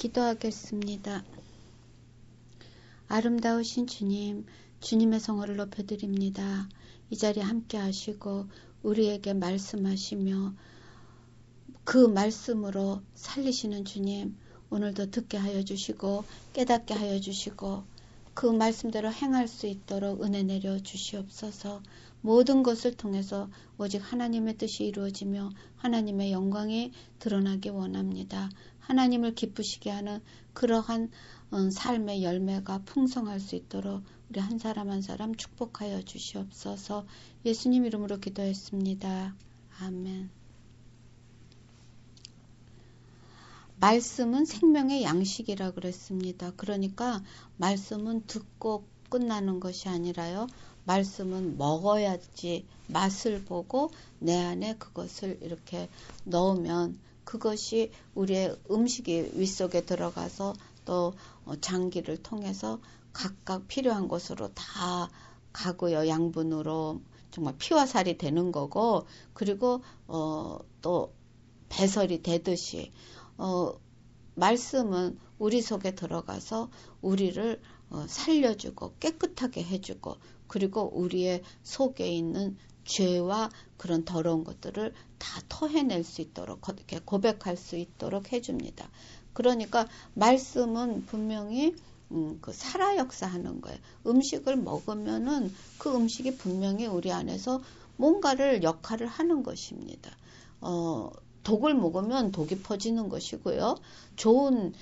기도하겠습니다. 아름다우신 주님, 주님의 성호를 높여드립니다. 이 자리에 함께 하시고 우리에게 말씀하시며 그 말씀으로 살리시는 주님, 오늘도 듣게 하여 주시고 깨닫게 하여 주시고 그 말씀대로 행할 수 있도록 은혜 내려 주시옵소서. 모든 것을 통해서 오직 하나님의 뜻이 이루어지며 하나님의 영광이 드러나기 원합니다. 하나님을 기쁘시게 하는 그러한 삶의 열매가 풍성할 수 있도록 우리 한 사람 한 사람 축복하여 주시옵소서. 예수님 이름으로 기도했습니다. 아멘. 말씀은 생명의 양식이라 그랬습니다. 그러니까 말씀은 듣고 끝나는 것이 아니라요. 말씀은 먹어야지 맛을 보고 내 안에 그것을 이렇게 넣으면 그것이 우리의 음식이 윗속에 들어가서 또 장기를 통해서 각각 필요한 곳으로 다 가고요. 양분으로 정말 피와 살이 되는 거고 그리고 또 배설이 되듯이 말씀은 우리 속에 들어가서 우리를 살려주고 깨끗하게 해주고 그리고 우리의 속에 있는 죄와 그런 더러운 것들을 다 토해낼 수 있도록 이렇게 고백할 수 있도록 해줍니다. 그러니까 말씀은 분명히 그 살아 역사하는 거예요. 음식을 먹으면은 그 음식이 분명히 우리 안에서 뭔가를 역할을 하는 것입니다. 독을 먹으면 독이 퍼지는 것이고요. 좋은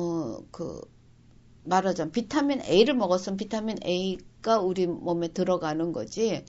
말하자면 비타민 A를 먹었으면 비타민 A가 우리 몸에 들어가는 거지.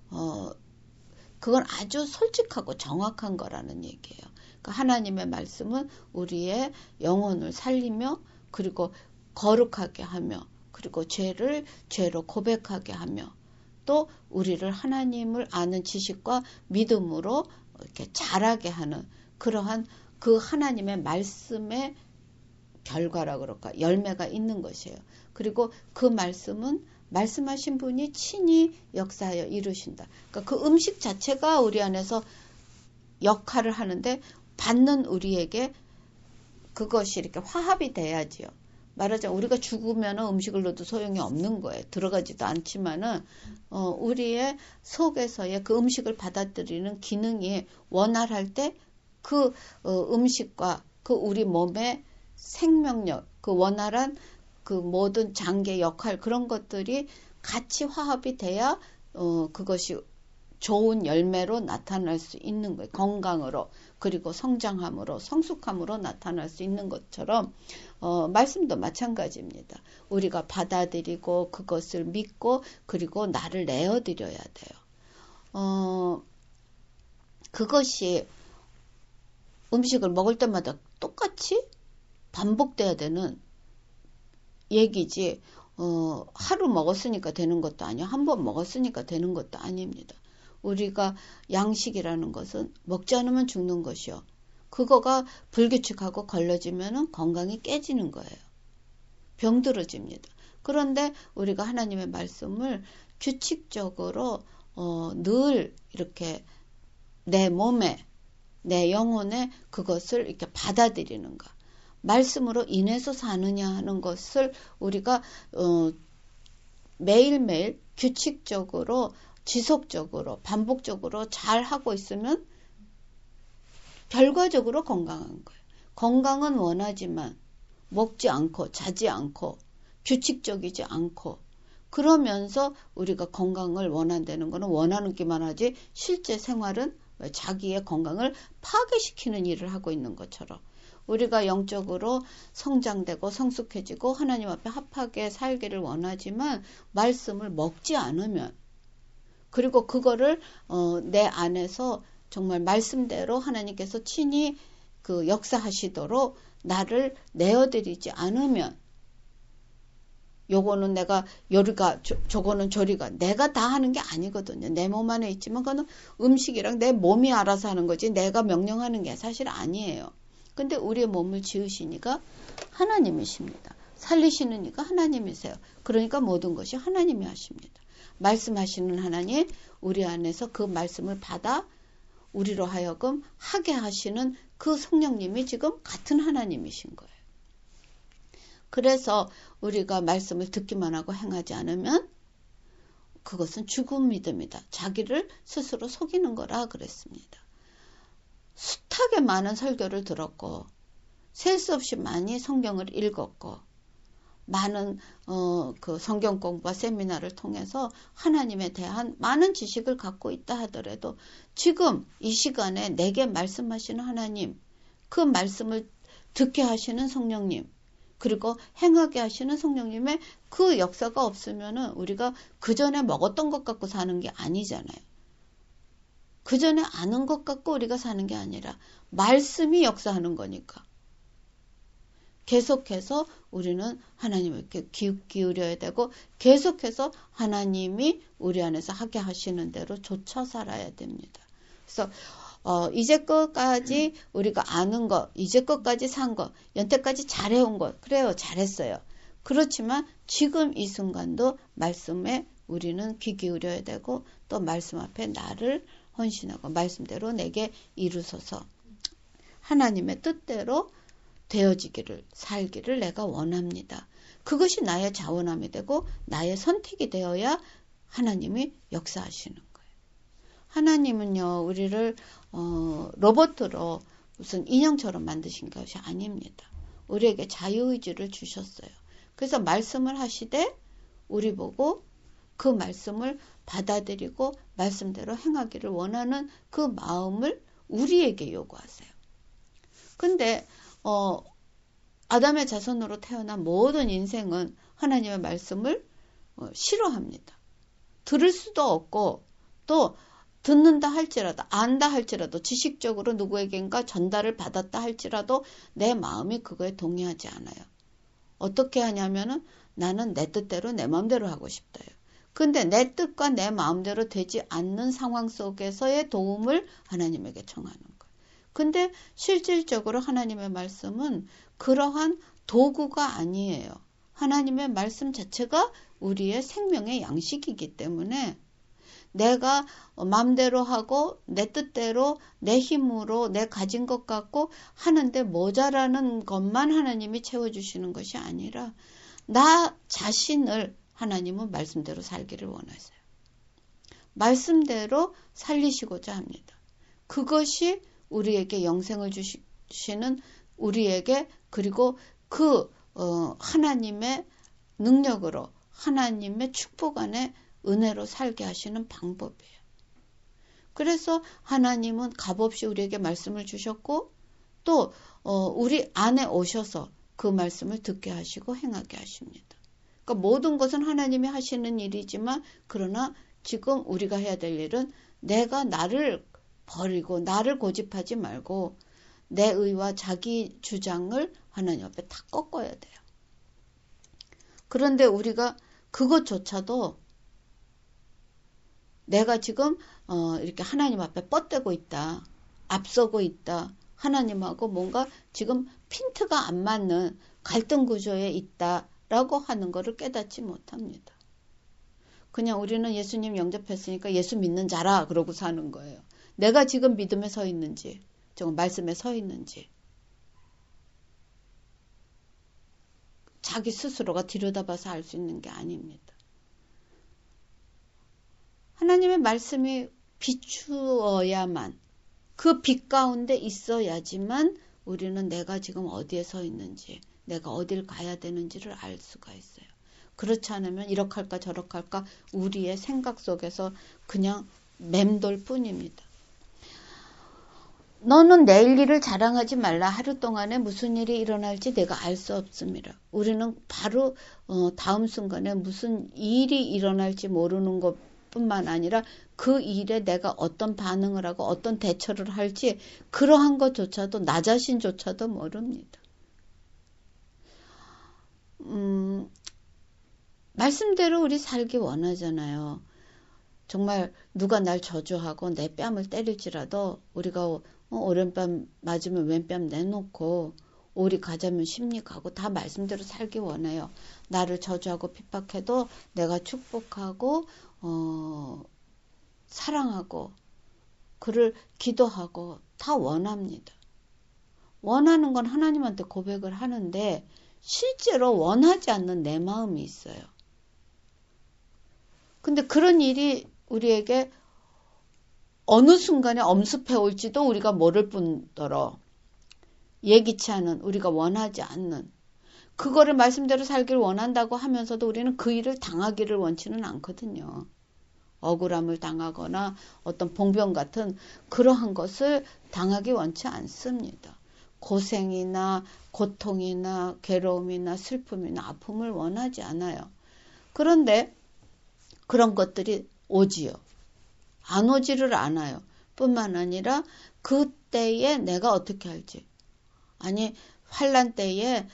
그건 아주 솔직하고 정확한 거라는 얘기예요. 그러니까 하나님의 말씀은 우리의 영혼을 살리며 그리고 거룩하게 하며 그리고 죄를 죄로 고백하게 하며 또 우리를 하나님을 아는 지식과 믿음으로 이렇게 자라게 하는 그러한 그 하나님의 말씀의 결과라 그럴까 열매가 있는 것이에요. 그리고 그 말씀은 말씀하신 분이 친히 역사하여 이루신다. 그러니까 그 음식 자체가 우리 안에서 역할을 하는데 받는 우리에게 그것이 이렇게 화합이 돼야지요. 말하자면 우리가 죽으면 음식을 넣어도 소용이 없는 거예요. 들어가지도 않지만은 우리의 속에서의 그 음식을 받아들이는 기능이 원활할 때 그 음식과 그 우리 몸의 생명력, 그 원활한 그 모든 장기의 역할 그런 것들이 같이 화합이 돼야 그것이 좋은 열매로 나타날 수 있는 거예요. 건강으로 그리고 성장함으로 성숙함으로 나타날 수 있는 것처럼 말씀도 마찬가지입니다. 우리가 받아들이고 그것을 믿고 그리고 나를 내어드려야 돼요. 그것이 음식을 먹을 때마다 똑같이 반복돼야 되는 얘기지 하루 먹었으니까 되는 것도 아니고 한 번 먹었으니까 되는 것도 아닙니다. 우리가 양식이라는 것은 먹지 않으면 죽는 것이요. 그거가 불규칙하고 걸러지면 건강이 깨지는 거예요. 병들어집니다. 그런데 우리가 하나님의 말씀을 규칙적으로 늘 이렇게 내 몸에 내 영혼에 그것을 이렇게 받아들이는가. 말씀으로 인해서 사느냐 하는 것을 우리가 매일매일 규칙적으로 지속적으로 반복적으로 잘 하고 있으면 결과적으로 건강한 거예요. 건강은 원하지만 먹지 않고 자지 않고 규칙적이지 않고 그러면서 우리가 건강을 원한다는 것은 원하기만 하지 실제 생활은 자기의 건강을 파괴시키는 일을 하고 있는 것처럼 우리가 영적으로 성장되고 성숙해지고 하나님 앞에 합하게 살기를 원하지만 말씀을 먹지 않으면 그리고 그거를 내 안에서 정말 말씀대로 하나님께서 친히 그 역사하시도록 나를 내어드리지 않으면 요거는 내가 요리가 저거는 조리가 내가 다 하는 게 아니거든요. 내 몸 안에 있지만 그거는 음식이랑 내 몸이 알아서 하는 거지 내가 명령하는 게 사실 아니에요. 근데 우리의 몸을 지으시니까 하나님이십니다. 살리시는 이가 하나님이세요. 그러니까 모든 것이 하나님이 하십니다. 말씀하시는 하나님 우리 안에서 그 말씀을 받아 우리로 하여금 하게 하시는 그 성령님이 지금 같은 하나님이신 거예요. 그래서 우리가 말씀을 듣기만 하고 행하지 않으면 그것은 죽은 믿음이다. 자기를 스스로 속이는 거라 그랬습니다. 숱하게 많은 설교를 들었고 셀 수 없이 많이 성경을 읽었고 많은 그 성경 공부와 세미나를 통해서 하나님에 대한 많은 지식을 갖고 있다 하더라도 지금 이 시간에 내게 말씀하시는 하나님, 그 말씀을 듣게 하시는 성령님, 그리고 행하게 하시는 성령님의 그 역사가 없으면은 우리가 그 전에 먹었던 것 갖고 사는 게 아니잖아요. 그 전에 아는 것 갖고 우리가 사는 게 아니라 말씀이 역사하는 거니까. 계속해서 우리는 하나님께 기울여야 되고 계속해서 하나님이 우리 안에서 하게 하시는 대로 좇아 살아야 됩니다. 그래서 이제껏까지 우리가 아는 것, 이제껏까지 산 것, 연태까지 잘해온 것, 그래요, 잘했어요. 그렇지만 지금 이 순간도 말씀에 우리는 귀 기울여야 되고 또 말씀 앞에 나를 헌신하고 말씀대로 내게 이루소서 하나님의 뜻대로 되어지기를, 살기를 내가 원합니다. 그것이 나의 자원함이 되고 나의 선택이 되어야 하나님이 역사하시는 거예요. 하나님은요, 우리를 로봇으로 무슨 인형처럼 만드신 것이 아닙니다. 우리에게 자유의지를 주셨어요. 그래서 말씀을 하시되 우리 보고 그 말씀을 받아들이고 말씀대로 행하기를 원하는 그 마음을 우리에게 요구하세요. 근데 아담의 자손으로 태어난 모든 인생은 하나님의 말씀을 싫어합니다. 들을 수도 없고 또 듣는다 할지라도 안다 할지라도 지식적으로 누구에겐가 전달을 받았다 할지라도 내 마음이 그거에 동의하지 않아요. 어떻게 하냐면은 나는 내 뜻대로 내 마음대로 하고 싶다요. 근데 내 뜻과 내 마음대로 되지 않는 상황 속에서의 도움을 하나님에게 청하는 거예요. 근데 실질적으로 하나님의 말씀은 그러한 도구가 아니에요. 하나님의 말씀 자체가 우리의 생명의 양식이기 때문에 내가 마음대로 하고 내 뜻대로 내 힘으로 내 가진 것 갖고 하는데 모자라는 것만 하나님이 채워주시는 것이 아니라 나 자신을 하나님은 말씀대로 살기를 원하세요. 말씀대로 살리시고자 합니다. 그것이 우리에게 영생을 주시는 우리에게 그리고 그 하나님의 능력으로 하나님의 축복 안에 은혜로 살게 하시는 방법이에요. 그래서 하나님은 값없이 우리에게 말씀을 주셨고 또 우리 안에 오셔서 그 말씀을 듣게 하시고 행하게 하십니다. 그러니까 모든 것은 하나님이 하시는 일이지만 그러나 지금 우리가 해야 될 일은 내가 나를 버리고 나를 고집하지 말고 내 의와 자기 주장을 하나님 앞에 다 꺾어야 돼요. 그런데 우리가 그것조차도 내가 지금 이렇게 하나님 앞에 뻗대고 있다. 앞서고 있다. 하나님하고 뭔가 지금 핀트가 안 맞는 갈등 구조에 있다라고 하는 것을 깨닫지 못합니다. 그냥 우리는 예수님 영접했으니까 예수 믿는 자라 그러고 사는 거예요. 내가 지금 믿음에 서 있는지, 정말 말씀에 서 있는지 자기 스스로가 들여다봐서 알 수 있는 게 아닙니다. 하나님의 말씀이 비추어야만 그 빛 가운데 있어야지만 우리는 내가 지금 어디에 서 있는지 내가 어딜 가야 되는지를 알 수가 있어요. 그렇지 않으면 이렇게 할까 저렇게 할까 우리의 생각 속에서 그냥 맴돌 뿐입니다. 너는 내일 일을 자랑하지 말라. 하루 동안에 무슨 일이 일어날지 내가 알 수 없습니다. 우리는 바로 다음 순간에 무슨 일이 일어날지 모르는 것뿐만 아니라 그 일에 내가 어떤 반응을 하고 어떤 대처를 할지 그러한 것조차도 나 자신조차도 모릅니다. 말씀대로 우리 살기 원하잖아요. 정말 누가 날 저주하고 내 뺨을 때릴지라도 우리가 오른뺨 맞으면 왼뺨 내놓고 오리 가자면 십리 가고 다 말씀대로 살기 원해요. 나를 저주하고 핍박해도 내가 축복하고 사랑하고 그를 기도하고 다 원합니다. 원하는 건 하나님한테 고백을 하는데 실제로 원하지 않는 내 마음이 있어요. 근데 그런 일이 우리에게 어느 순간에 엄습해 올지도 우리가 모를 뿐더러 예기치 않은, 우리가 원하지 않는, 그거를 말씀대로 살기를 원한다고 하면서도 우리는 그 일을 당하기를 원치는 않거든요. 억울함을 당하거나 어떤 봉변 같은 그러한 것을 당하기 원치 않습니다. 고생이나 고통이나 괴로움이나 슬픔이나 아픔을 원하지 않아요. 그런데 그런 것들이 오지요. 안 오지를 않아요. 뿐만 아니라 그때에 내가 어떻게 할지. 아니, 환난 때에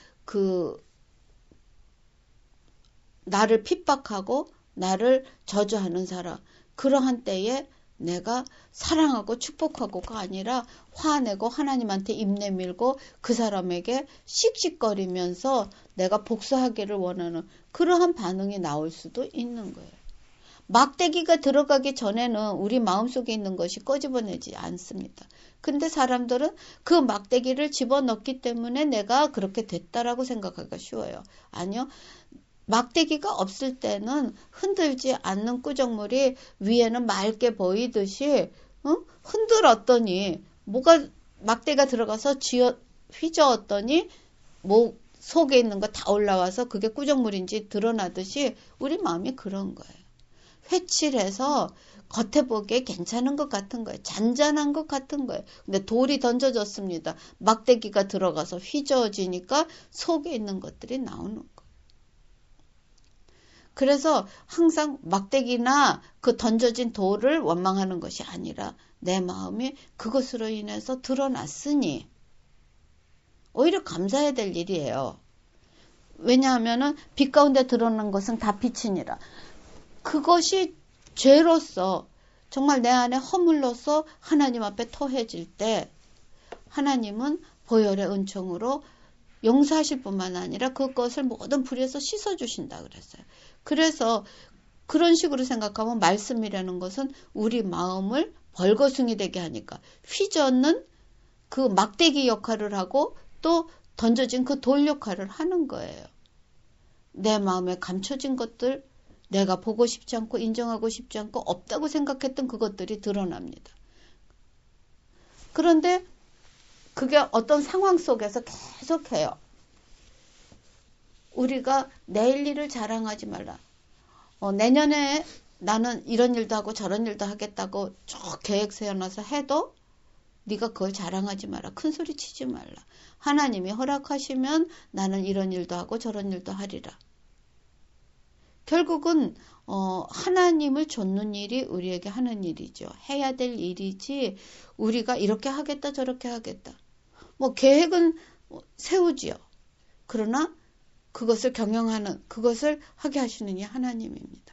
나를 핍박하고 나를 저주하는 사람, 그러한 때에 내가 사랑하고 축복하고가 아니라 화내고 하나님한테 입 내밀고 그 사람에게 씩씩거리면서 내가 복수하기를 원하는 그러한 반응이 나올 수도 있는 거예요. 막대기가 들어가기 전에는 우리 마음속에 있는 것이 꺼집어내지 않습니다. 근데 사람들은 그 막대기를 집어넣기 때문에 내가 그렇게 됐다라고 생각하기가 쉬워요. 아니요. 막대기가 없을 때는 흔들지 않는 꾸정물이 위에는 맑게 보이듯이 흔들었더니 뭐가 막대기가 들어가서 휘저었더니 뭐 속에 있는 거 다 올라와서 그게 꾸정물인지 드러나듯이 우리 마음이 그런 거예요. 회칠해서 겉에 보기에 괜찮은 것 같은 거예요. 잔잔한 것 같은 거예요. 근데 돌이 던져졌습니다. 막대기가 들어가서 휘저어지니까 속에 있는 것들이 나오는 거예요. 그래서 항상 막대기나 그 던져진 돌을 원망하는 것이 아니라 내 마음이 그것으로 인해서 드러났으니 오히려 감사해야 될 일이에요. 왜냐하면은 빛 가운데 드러난 것은 다 빛이니라. 그것이 죄로서 정말 내 안에 허물로서 하나님 앞에 토해질 때 하나님은 보혈의 은총으로 용서하실 뿐만 아니라 그것을 모든 불에서 씻어주신다 그랬어요. 그래서 그런 식으로 생각하면 말씀이라는 것은 우리 마음을 벌거숭이 되게 하니까 휘젓는 그 막대기 역할을 하고 또 던져진 그 돌 역할을 하는 거예요. 내 마음에 감춰진 것들, 내가 보고 싶지 않고 인정하고 싶지 않고 없다고 생각했던 그것들이 드러납니다. 그런데 그게 어떤 상황 속에서 계속해요. 우리가 내일 일을 자랑하지 말라. 내년에 나는 이런 일도 하고 저런 일도 하겠다고 쭉 계획 세워놔서 해도 네가 그걸 자랑하지 마라. 큰 소리 치지 말라. 하나님이 허락하시면 나는 이런 일도 하고 저런 일도 하리라. 결국은 하나님을 좇는 일이 우리에게 하는 일이죠. 해야 될 일이지 우리가 이렇게 하겠다 저렇게 하겠다. 뭐 계획은 세우지요. 그러나 그것을 경영하는, 그것을 하게 하시는 이 하나님입니다.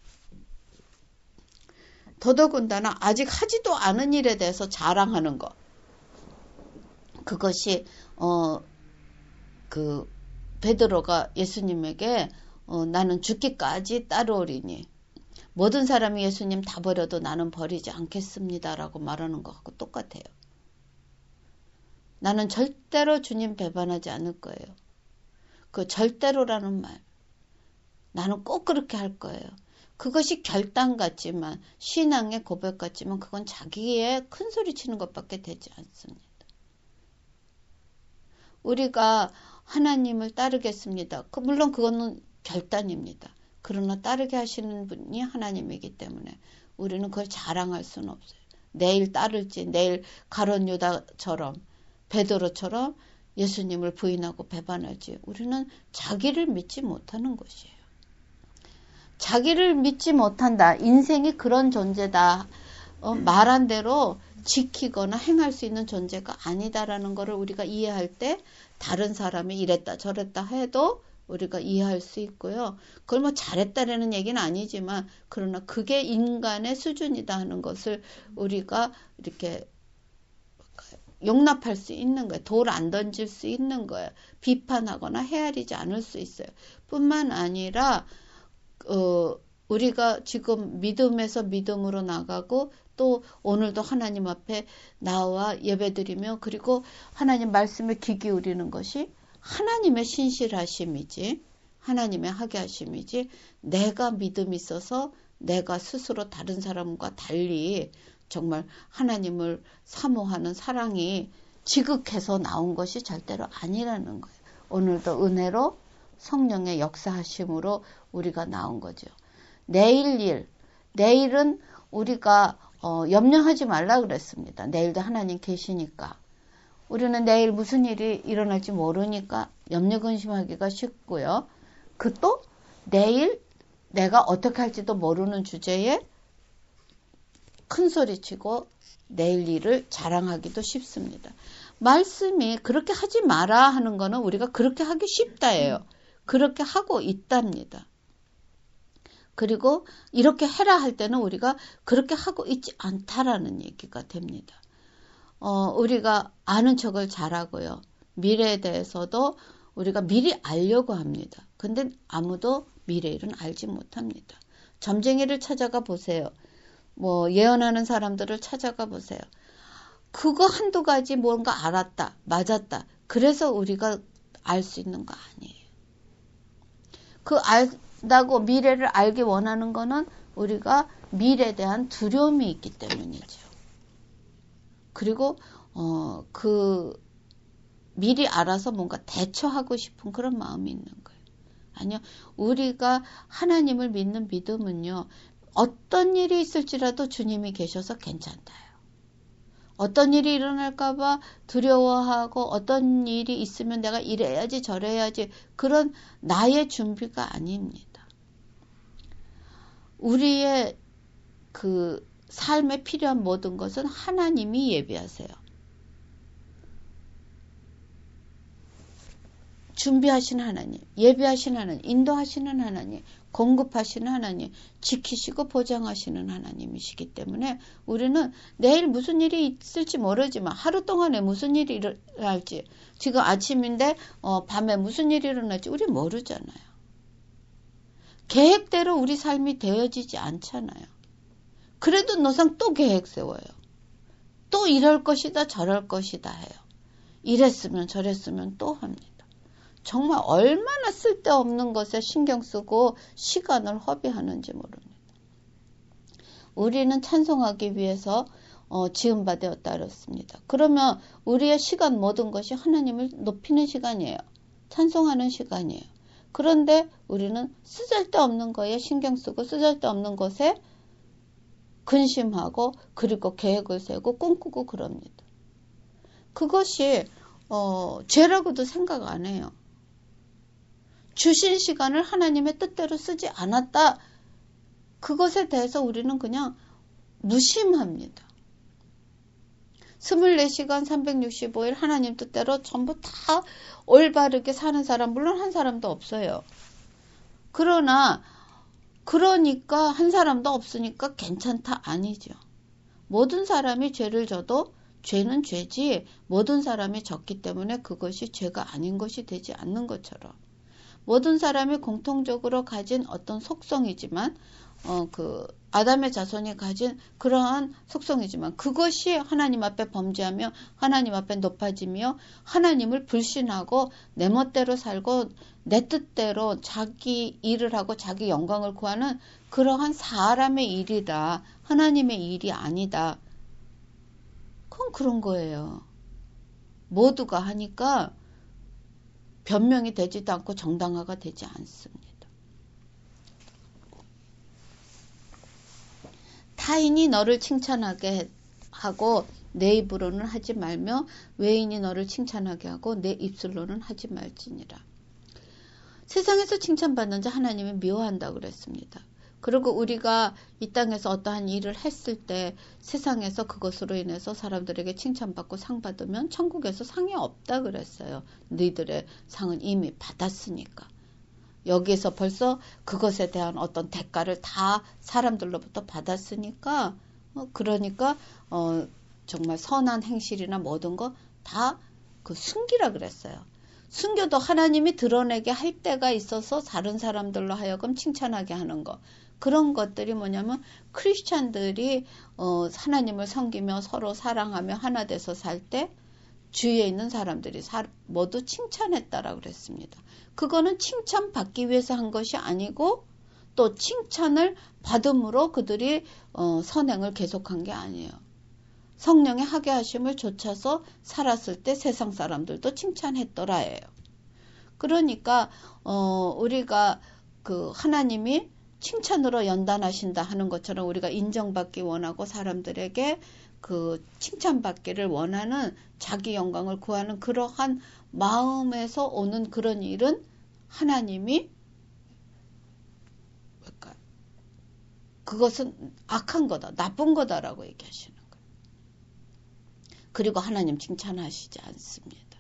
더더군다나 아직 하지도 않은 일에 대해서 자랑하는 것. 그것이 베드로가 예수님에게 나는 죽기까지 따르오리니 모든 사람이 예수님 다 버려도 나는 버리지 않겠습니다라고 말하는 것하고 똑같아요. 나는 절대로 주님 배반하지 않을 거예요. 그 절대로라는 말, 나는 꼭 그렇게 할 거예요. 그것이 결단 같지만, 신앙의 고백 같지만 그건 자기의 큰 소리 치는 것밖에 되지 않습니다. 우리가 하나님을 따르겠습니다. 물론 그거는 결단입니다. 그러나 따르게 하시는 분이 하나님이기 때문에 우리는 그걸 자랑할 수는 없어요. 내일 따를지, 내일 가룟 유다처럼, 베드로처럼 예수님을 부인하고 배반할지 우리는 자기를 믿지 못하는 것이에요. 자기를 믿지 못한다. 인생이 그런 존재다. 말한 대로 지키거나 행할 수 있는 존재가 아니다라는 것을 우리가 이해할 때 다른 사람이 이랬다 저랬다 해도 우리가 이해할 수 있고요. 그걸 뭐 잘했다라는 얘기는 아니지만 그러나 그게 인간의 수준이다 하는 것을 우리가 이렇게 용납할 수 있는 거예요. 돌 안 던질 수 있는 거예요. 비판하거나 헤아리지 않을 수 있어요. 뿐만 아니라 우리가 지금 믿음에서 믿음으로 나가고 또 오늘도 하나님 앞에 나와 예배드리며 그리고 하나님 말씀에 귀 기울이는 것이 하나님의 신실하심이지, 하나님의 하게 하심이지, 내가 믿음이 있어서 내가 스스로 다른 사람과 달리 정말 하나님을 사모하는 사랑이 지극해서 나온 것이 절대로 아니라는 거예요. 오늘도 은혜로 성령의 역사하심으로 우리가 나온 거죠. 내일은 우리가 염려하지 말라 그랬습니다. 내일도 하나님 계시니까. 우리는 내일 무슨 일이 일어날지 모르니까 염려 근심하기가 쉽고요. 그 또 내일 내가 어떻게 할지도 모르는 주제에 큰 소리치고 내일 일을 자랑하기도 쉽습니다. 말씀이 그렇게 하지 마라 하는 거는 우리가 그렇게 하기 쉽다예요. 그렇게 하고 있답니다. 그리고 이렇게 해라 할 때는 우리가 그렇게 하고 있지 않다라는 얘기가 됩니다. 우리가 아는 척을 잘하고요. 미래에 대해서도 우리가 미리 알려고 합니다. 근데 아무도 미래 일은 알지 못합니다. 점쟁이를 찾아가 보세요. 예언하는 사람들을 찾아가 보세요. 그거 한두 가지 뭔가 알았다, 맞았다. 그래서 우리가 알 수 있는 거 아니에요. 그 알다고 미래를 알기 원하는 거는 우리가 미래에 대한 두려움이 있기 때문이죠. 그리고 미리 알아서 뭔가 대처하고 싶은 그런 마음이 있는 거예요. 아니요. 우리가 하나님을 믿는 믿음은요. 어떤 일이 있을지라도 주님이 계셔서 괜찮다요. 어떤 일이 일어날까 봐 두려워하고 어떤 일이 있으면 내가 이래야지 저래야지 그런 나의 준비가 아닙니다. 우리의 그 삶에 필요한 모든 것은 하나님이 예비하세요. 준비하신 하나님, 예비하신 하나님, 인도하시는 하나님, 공급하시는 하나님, 지키시고 보장하시는 하나님이시기 때문에 우리는 내일 무슨 일이 있을지 모르지만 하루 동안에 무슨 일이 일어날지, 지금 아침인데 밤에 무슨 일이 일어날지 우리 모르잖아요. 계획대로 우리 삶이 되어지지 않잖아요. 그래도 노상 또 계획 세워요. 또 이럴 것이다 저럴 것이다 해요. 이랬으면 저랬으면 또 합니다. 정말 얼마나 쓸데없는 것에 신경 쓰고 시간을 허비하는지 모릅니다. 우리는 찬송하기 위해서 지음바 되었다 그랬습니다. 그러면 우리의 시간 모든 것이 하나님을 높이는 시간이에요. 찬송하는 시간이에요. 그런데 우리는 쓰잘데없는 거에 신경 쓰고 쓰잘데없는 것에 근심하고 그리고 계획을 세우고 꿈꾸고 그럽니다. 그것이 죄라고도 생각 안 해요. 주신 시간을 하나님의 뜻대로 쓰지 않았다. 그것에 대해서 우리는 그냥 무심합니다. 24시간 365일 하나님 뜻대로 전부 다 올바르게 사는 사람 물론 한 사람도 없어요. 그러니까 한 사람도 없으니까 괜찮다 아니죠. 모든 사람이 죄를 져도 죄는 죄지 모든 사람이 졌기 때문에 그것이 죄가 아닌 것이 되지 않는 것처럼 모든 사람이 공통적으로 가진 어떤 속성이지만 아담의 자손이 가진 그러한 속성이지만 그것이 하나님 앞에 범죄하며 하나님 앞에 높아지며 하나님을 불신하고 내 멋대로 살고 내 뜻대로 자기 일을 하고 자기 영광을 구하는 그러한 사람의 일이다. 하나님의 일이 아니다. 그건 그런 거예요. 모두가 하니까 변명이 되지도 않고 정당화가 되지 않습니다. 타인이 너를 칭찬하게 하고 내 입으로는 하지 말며 외인이 너를 칭찬하게 하고 내 입술로는 하지 말지니라. 세상에서 칭찬받는 자 하나님이 미워한다고 그랬습니다. 그리고 우리가 이 땅에서 어떠한 일을 했을 때 세상에서 그것으로 인해서 사람들에게 칭찬받고 상 받으면 천국에서 상이 없다 그랬어요. 너희들의 상은 이미 받았으니까. 여기에서 벌써 그것에 대한 어떤 대가를 다 사람들로부터 받았으니까 그러니까 정말 선한 행실이나 모든 거 다 그 숨기라 그랬어요. 숨겨도 하나님이 드러내게 할 때가 있어서 다른 사람들로 하여금 칭찬하게 하는 거. 그런 것들이 뭐냐면 크리스찬들이 하나님을 섬기며 서로 사랑하며 하나 돼서 살 때 주위에 있는 사람들이 모두 칭찬했다라고 그랬습니다. 그거는 칭찬받기 위해서 한 것이 아니고 또 칭찬을 받음으로 그들이 선행을 계속한 게 아니에요. 성령의 하게 하심을 좇아서 살았을 때 세상 사람들도 칭찬했더라예요. 그러니까 우리가 그 하나님이 칭찬으로 연단하신다 하는 것처럼 우리가 인정받기 원하고 사람들에게 그 칭찬받기를 원하는 자기 영광을 구하는 그러한 마음에서 오는 그런 일은 하나님이 그것은 악한 거다, 나쁜 거다라고 얘기하시는 거예요. 그리고 하나님 칭찬하시지 않습니다.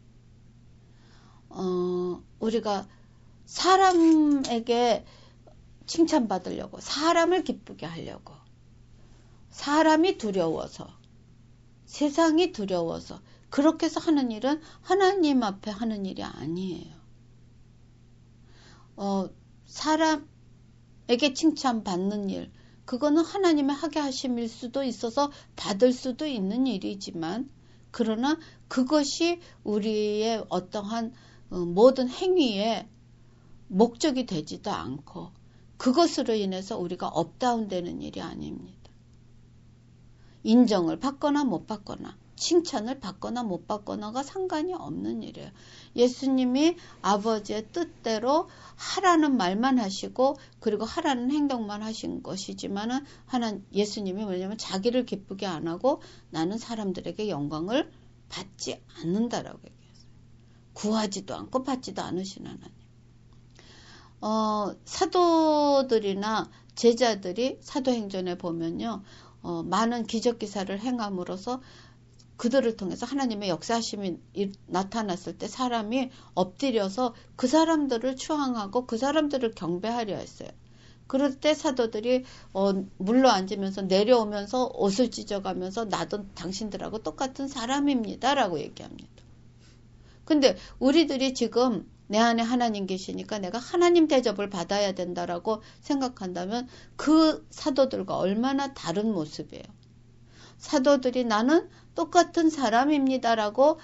우리가 사람에게 칭찬받으려고, 사람을 기쁘게 하려고, 사람이 두려워서, 세상이 두려워서 그렇게 해서 하는 일은 하나님 앞에 하는 일이 아니에요. 사람에게 칭찬받는 일, 그거는 하나님의 하게 하심일 수도 있어서 받을 수도 있는 일이지만, 그러나 그것이 우리의 어떠한 모든 행위의 목적이 되지도 않고 그것으로 인해서 우리가 업다운되는 일이 아닙니다. 인정을 받거나 못 받거나 칭찬을 받거나 못 받거나가 상관이 없는 일이에요. 예수님이 아버지의 뜻대로 하라는 말만 하시고 그리고 하라는 행동만 하신 것이지만은 예수님이 뭐냐면 자기를 기쁘게 안 하고 나는 사람들에게 영광을 받지 않는다라고 얘기했어요. 구하지도 않고 받지도 않으신 하나님. 사도들이나 제자들이 사도행전에 보면요. 많은 기적기사를 행함으로써 그들을 통해서 하나님의 역사하심이 나타났을 때 사람이 엎드려서 그 사람들을 추앙하고 그 사람들을 경배하려 했어요. 그럴 때 사도들이 물러 앉으면서 내려오면서 옷을 찢어가면서 나도 당신들하고 똑같은 사람입니다 라고 얘기합니다. 근데 우리들이 지금 내 안에 하나님 계시니까 내가 하나님 대접을 받아야 된다라고 생각한다면 그 사도들과 얼마나 다른 모습이에요. 사도들이 나는 똑같은 사람입니다라고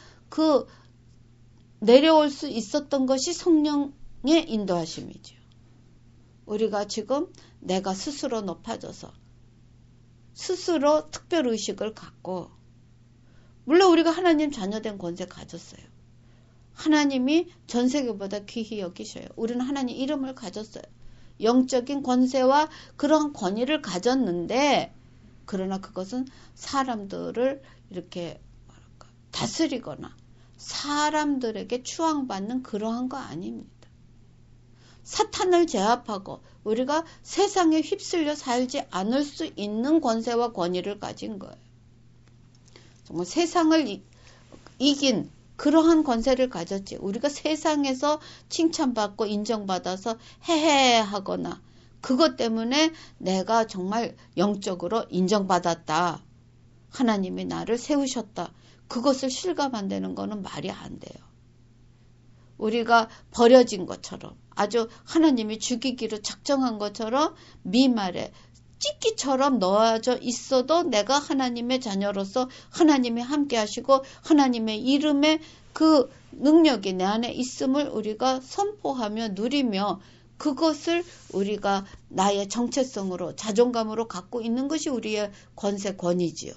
내려올 수 있었던 것이 성령의 인도하심이죠. 우리가 지금 내가 스스로 높아져서 스스로 특별의식을 갖고, 물론 우리가 하나님 자녀된 권세 가졌어요. 하나님이 전 세계보다 귀히 여기셔요. 우리는 하나님 이름을 가졌어요. 영적인 권세와 그런 권위를 가졌는데, 그러나 그것은 사람들을 이렇게 다스리거나 사람들에게 추앙받는 그러한 거 아닙니다. 사탄을 제압하고 우리가 세상에 휩쓸려 살지 않을 수 있는 권세와 권위를 가진 거예요. 정말 세상을 이긴 그러한 권세를 가졌지. 우리가 세상에서 칭찬받고 인정받아서 해해하거나 그것 때문에 내가 정말 영적으로 인정받았다. 하나님이 나를 세우셨다. 그것을 실감한다는 거는 말이 안 돼요. 우리가 버려진 것처럼 아주 하나님이 죽이기로 작정한 것처럼 미말에 찢기처럼 넣어져 있어도 내가 하나님의 자녀로서 하나님이 함께 하시고 하나님의 이름에 그 능력이 내 안에 있음을 우리가 선포하며 누리며 그것을 우리가 나의 정체성으로 자존감으로 갖고 있는 것이 우리의 권세 권위지요.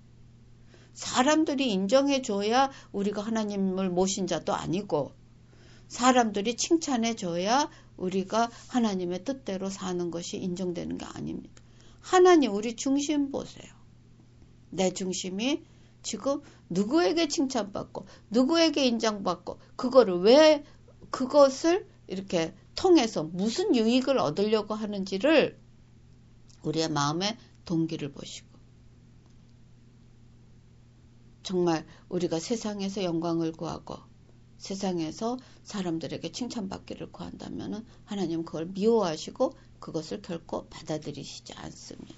사람들이 인정해줘야 우리가 하나님을 모신 자도 아니고 사람들이 칭찬해줘야 우리가 하나님의 뜻대로 사는 것이 인정되는 게 아닙니다. 하나님 우리 중심 보세요. 내 중심이 지금 누구에게 칭찬받고 누구에게 인정받고 그것을 이렇게 통해서 무슨 유익을 얻으려고 하는지를 우리의 마음의 동기를 보시고 정말 우리가 세상에서 영광을 구하고 세상에서 사람들에게 칭찬받기를 구한다면 하나님은 그걸 미워하시고 그것을 결코 받아들이시지 않습니다.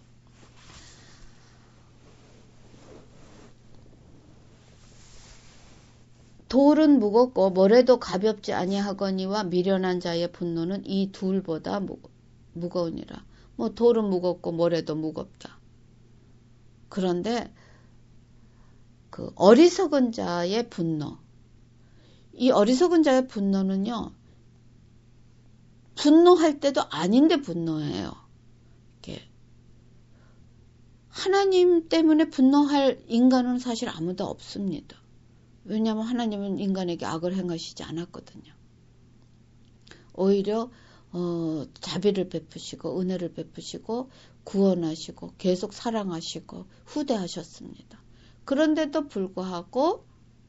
돌은 무겁고 모래도 가볍지 아니하거니와 미련한 자의 분노는 이 둘보다 무거우니라. 돌은 무겁고 모래도 무겁다. 그런데 그 어리석은 자의 분노. 이 어리석은 자의 분노는요, 분노할 때도 아닌데 분노해요. 이게 하나님 때문에 분노할 인간은 사실 아무도 없습니다. 왜냐하면 하나님은 인간에게 악을 행하시지 않았거든요. 오히려 자비를 베푸시고 은혜를 베푸시고 구원하시고 계속 사랑하시고 후대하셨습니다. 그런데도 불구하고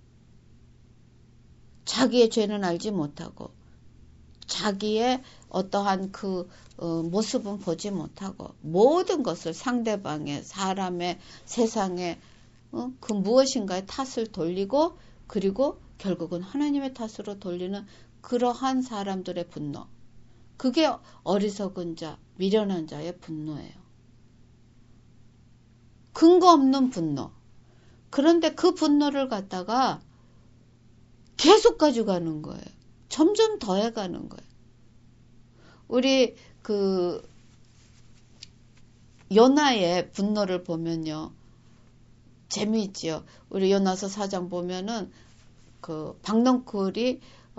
자기의 죄는 알지 못하고 자기의 어떠한 그 모습은 보지 못하고 모든 것을 상대방의 사람의 세상의 그 무엇인가의 탓을 돌리고 그리고 결국은 하나님의 탓으로 돌리는 그러한 사람들의 분노. 그게 어리석은 자, 미련한 자의 분노예요. 근거 없는 분노. 그런데 그 분노를 갖다가 계속 가져가는 거예요. 점점 더해가는 거예요. 우리 그 요나의 분노를 보면요. 재미있지요. 우리 요나서 4장 보면은 그 박넝쿨이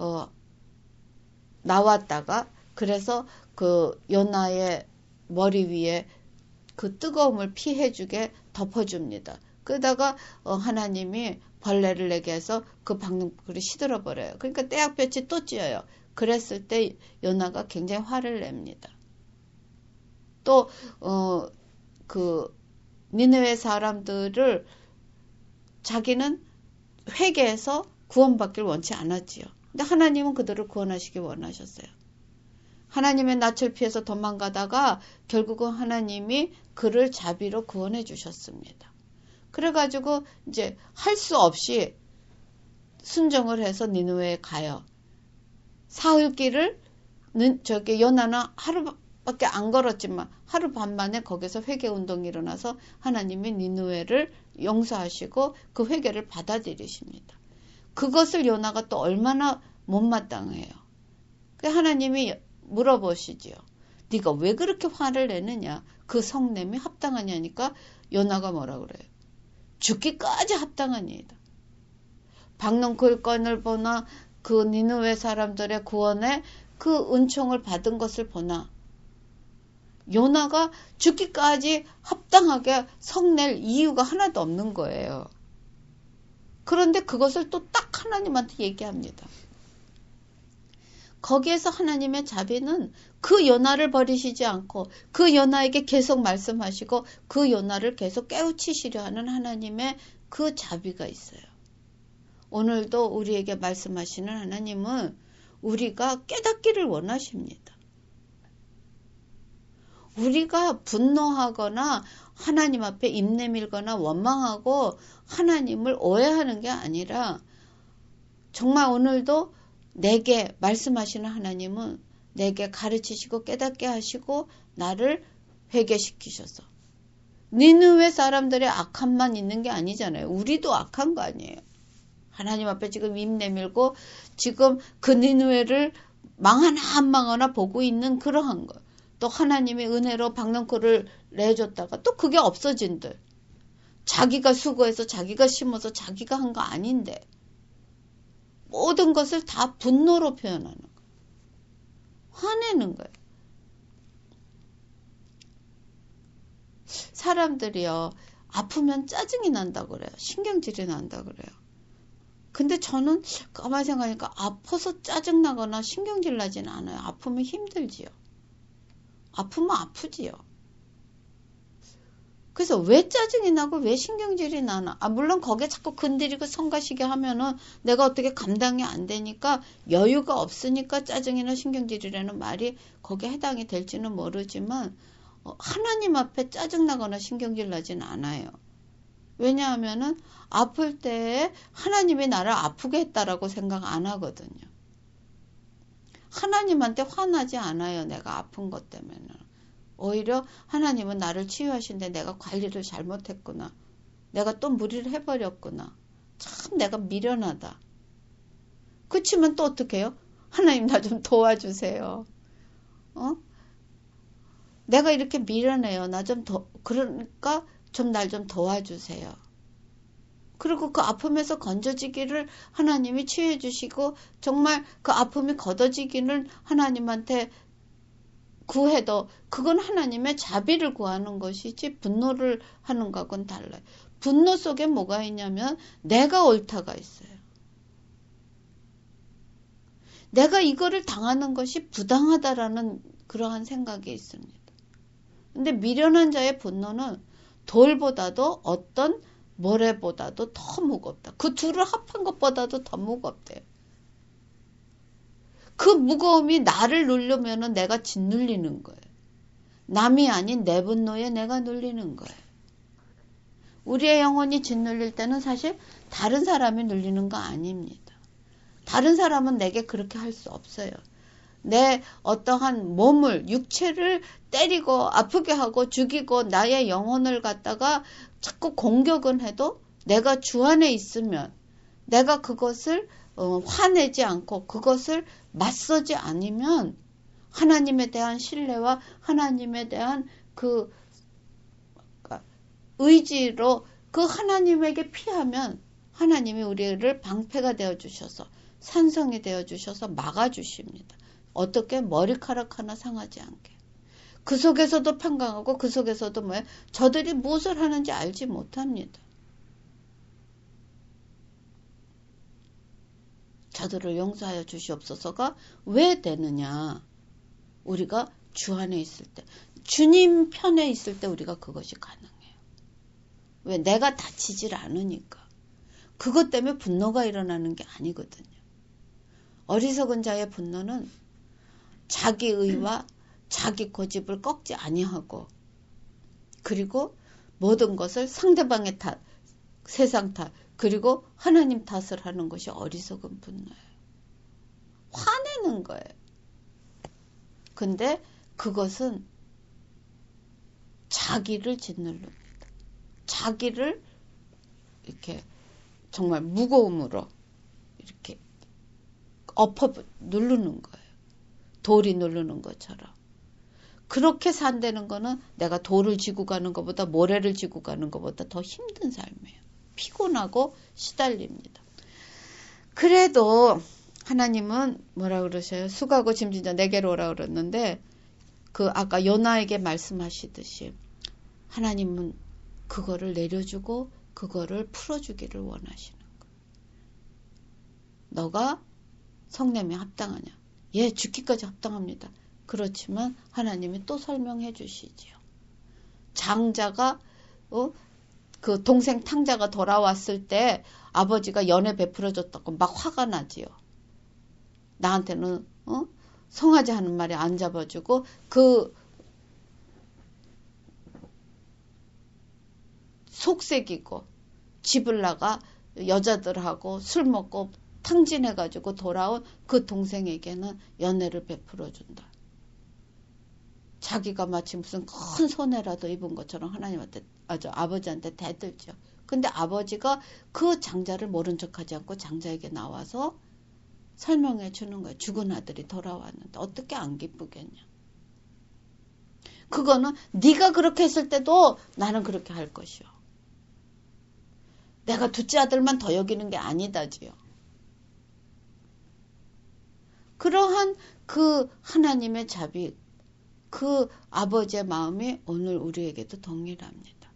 나왔다가 그래서 그 요나의 머리 위에 그 뜨거움을 피해주게 덮어줍니다. 그러다가 하나님이 벌레를 내게 해서 그 박넝쿨이 시들어 버려요. 그러니까 떼약볕이 또 찌어요. 그랬을 때 요나가 굉장히 화를 냅니다. 또 그 니느웨 사람들을 자기는 회개해서 구원받길 원치 않았지요. 근데 하나님은 그들을 구원하시기 원하셨어요. 하나님의 낯을 피해서 도망가다가 결국은 하나님이 그를 자비로 구원해 주셨습니다. 그래가지고 이제 할 수 없이 순종을 해서 니느웨에 가요. 사흘길을 저기 요나는 하루밖에 안 걸었지만 하루 반 만에 거기서 회개 운동이 일어나서 하나님이 니느웨를 용서하시고 그 회개를 받아들이십니다. 그것을 요나가 또 얼마나 못마땅해요. 하나님이 물어보시지요. 네가 왜 그렇게 화를 내느냐? 그 성냄이 합당하냐니까 요나가 뭐라 그래요? 죽기까지 합당하니이다. 박넝쿨 건을 보나 그 니느웨 사람들의 구원에 그 은총을 받은 것을 보나 요나가 죽기까지 합당하게 성낼 이유가 하나도 없는 거예요. 그런데 그것을 또 딱 하나님한테 얘기합니다. 거기에서 하나님의 자비는 그 요나를 버리시지 않고 그 요나에게 계속 말씀하시고 그 요나를 계속 깨우치시려 하는 하나님의 그 자비가 있어요. 오늘도 우리에게 말씀하시는 하나님은 우리가 깨닫기를 원하십니다. 우리가 분노하거나 하나님 앞에 입 내밀거나 원망하고 하나님을 오해하는 게 아니라 정말 오늘도 내게 말씀하시는 하나님은 내게 가르치시고 깨닫게 하시고 나를 회개시키셔서 니느웨 사람들의 악함만 있는 게 아니잖아요. 우리도 악한 거 아니에요. 하나님 앞에 지금 입 내밀고 지금 그 니느웨를 망하나 안 망하나 보고 있는 그러한 거. 또 하나님의 은혜로 박넝쿨을 내줬다가 또 그게 없어진들. 자기가 수고해서 자기가 심어서 자기가 한 거 아닌데 모든 것을 다 분노로 표현하는 거예요. 화내는 거예요. 사람들이요. 아프면 짜증이 난다고 그래요. 신경질이 난다고 그래요. 근데 저는 가만히 생각하니까 아파서 짜증나거나 신경질 나진 않아요. 아프면 힘들지요. 아프면 아프지요. 그래서 왜 짜증이 나고 왜 신경질이 나나. 물론 거기에 자꾸 건드리고 성가시게 하면은 내가 어떻게 감당이 안 되니까 여유가 없으니까 짜증이나 신경질이라는 말이 거기에 해당이 될지는 모르지만 하나님 앞에 짜증나거나 신경질 나진 않아요. 왜냐하면은 아플 때에 하나님이 나를 아프게 했다라고 생각 안 하거든요. 하나님한테 화나지 않아요. 내가 아픈 것 때문에는. 오히려 하나님은 나를 치유하신데 내가 관리를 잘못했구나. 내가 또 무리를 해버렸구나. 참 내가 미련하다. 그치만 또 어떻게 해요? 하나님 나 좀 도와주세요. 내가 이렇게 미련해요. 그러니까 좀 날 좀 도와주세요. 그리고 그 아픔에서 건져지기를 하나님이 치유해 주시고 정말 그 아픔이 걷어지기를 하나님한테 구해도 그건 하나님의 자비를 구하는 것이지 분노를 하는 것과는 달라요. 분노 속에 뭐가 있냐면 내가 옳다가 있어요. 내가 이거를 당하는 것이 부당하다라는 그러한 생각이 있습니다. 근데 미련한 자의 분노는 돌보다도 어떤 모래보다도 더 무겁다. 그 둘을 합한 것보다도 더 무겁대요. 그 무거움이 나를 누르면은 내가 짓눌리는 거예요. 남이 아닌 내 분노에 내가 눌리는 거예요. 우리의 영혼이 짓눌릴 때는 사실 다른 사람이 눌리는 거 아닙니다. 다른 사람은 내게 그렇게 할 수 없어요. 내 어떠한 몸을, 육체를 때리고 아프게 하고 죽이고 나의 영혼을 갖다가 자꾸 공격은 해도 내가 주 안에 있으면 내가 그것을 화내지 않고 그것을 맞서지 않으면 하나님에 대한 신뢰와 하나님에 대한 그 의지로 그 하나님에게 피하면 하나님이 우리를 방패가 되어주셔서 산성이 되어주셔서 막아주십니다. 어떻게 머리카락 하나 상하지 않게. 그 속에서도 평강하고 그 속에서도 뭐예요? 저들이 무엇을 하는지 알지 못합니다. 저들을 용서하여 주시옵소서가 왜 되느냐? 우리가 주 안에 있을 때, 주님 편에 있을 때 우리가 그것이 가능해요. 왜? 내가 다치질 않으니까. 그것 때문에 분노가 일어나는 게 아니거든요. 어리석은 자의 분노는 자기 의와 자기 고집을 꺾지 아니하고 그리고 모든 것을 상대방의 탓, 세상 탓, 그리고 하나님 탓을 하는 것이 어리석은 분노예요. 화내는 거예요. 근데 그것은 자기를 짓누릅니다. 자기를 이렇게 정말 무거움으로 이렇게 엎어 누르는 거예요. 돌이 누르는 것처럼. 그렇게 산다는 거는 내가 돌을 지고 가는 것보다 모래를 지고 가는 것보다 더 힘든 삶이에요. 피곤하고 시달립니다. 그래도 하나님은 뭐라 그러셔요? 수고하고 짐진 자 내게로 오라 그랬는데 그 아까 요나에게 말씀하시듯이 하나님은 그거를 내려주고 그거를 풀어주기를 원하시는 거예요. 너가 성냄에 합당하냐? 예, 죽기까지 합당합니다. 그렇지만 하나님이 또 설명해 주시지요. 장자가 그 동생 탕자가 돌아왔을 때 아버지가 연애 베풀어줬다고 막 화가 나지요. 나한테는 성하지 하는 말이 안 잡아주고 그 속색이고 집을 나가 여자들하고 술 먹고 탕진해가지고 돌아온 그 동생에게는 연애를 베풀어준다. 자기가 마치 무슨 큰 손해라도 입은 것처럼 하나님한테, 아버지한테 대들죠. 근데 아버지가 그 장자를 모른 척하지 않고 장자에게 나와서 설명해 주는 거예요. 죽은 아들이 돌아왔는데 어떻게 안 기쁘겠냐. 그거는 네가 그렇게 했을 때도 나는 그렇게 할 것이요. 내가 둘째 아들만 더 여기는 게 아니다지요. 그러한 그 하나님의 자비, 그 아버지의 마음이 오늘 우리에게도 동일합니다.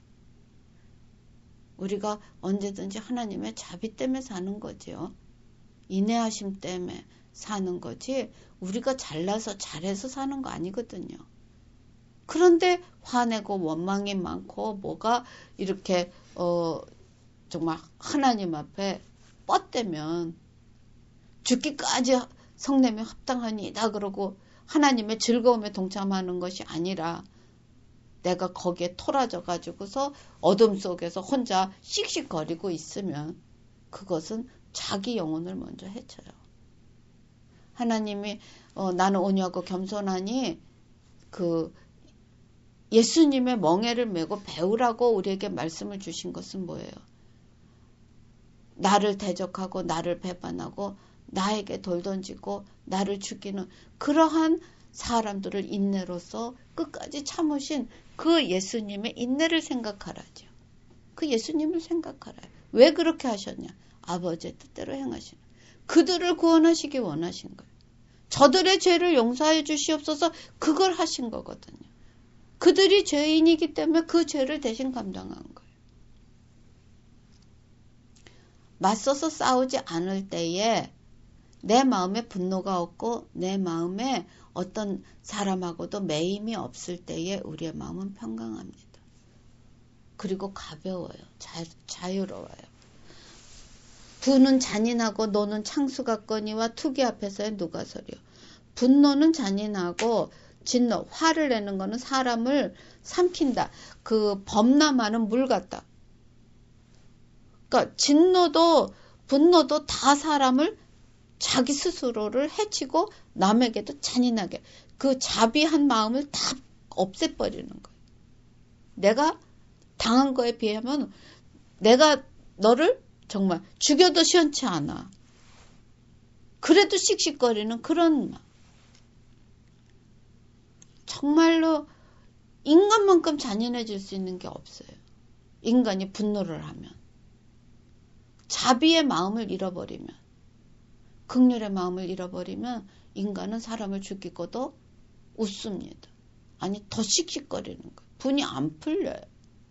우리가 언제든지 하나님의 자비 때문에 사는 거지요. 인내하심 때문에 사는 거지 우리가 잘나서 잘해서 사는 거 아니거든요. 그런데 화내고 원망이 많고 뭐가 이렇게 정말 하나님 앞에 뻗대면 죽기까지 성냄에 합당하니이다 그러고 하나님의 즐거움에 동참하는 것이 아니라 내가 거기에 토라져 가지고서 어둠 속에서 혼자 씩씩거리고 있으면 그것은 자기 영혼을 먼저 해쳐요. 하나님이 나는 온유하고 겸손하니 그 예수님의 멍에를 메고 배우라고 우리에게 말씀을 주신 것은 뭐예요? 나를 대적하고 나를 배반하고 나에게 돌 던지고 나를 죽이는 그러한 사람들을 인내로서 끝까지 참으신 그 예수님의 인내를 생각하라죠. 그 예수님을 생각하라요. 왜 그렇게 하셨냐? 아버지의 뜻대로 행하시는. 그들을 구원하시기 원하신 거예요. 저들의 죄를 용서해 주시옵소서 그걸 하신 거거든요. 그들이 죄인이기 때문에 그 죄를 대신 감당한 거예요. 맞서서 싸우지 않을 때에 내 마음에 분노가 없고 내 마음에 어떤 사람하고도 매임이 없을 때에 우리의 마음은 평강합니다. 그리고 가벼워요. 자유로워요. 부는 잔인하고 노는 창수 같거니와 투기 앞에서의 누가 서리요. 분노는 잔인하고 진노, 화를 내는 거는 사람을 삼킨다. 그 범람하는 물 같다. 그러니까 진노도 분노도 다 사람을 자기 스스로를 해치고 남에게도 잔인하게 그 자비한 마음을 다 없애버리는 거예요. 내가 당한 거에 비하면 내가 너를 정말 죽여도 시원치 않아. 그래도 씩씩거리는 그런 마음. 정말로 인간만큼 잔인해질 수 있는 게 없어요. 인간이 분노를 하면. 자비의 마음을 잃어버리면, 긍휼의 마음을 잃어버리면 인간은 사람을 죽이고도 웃습니다. 아니 더 씩씩거리는 거예요. 분이 안 풀려요.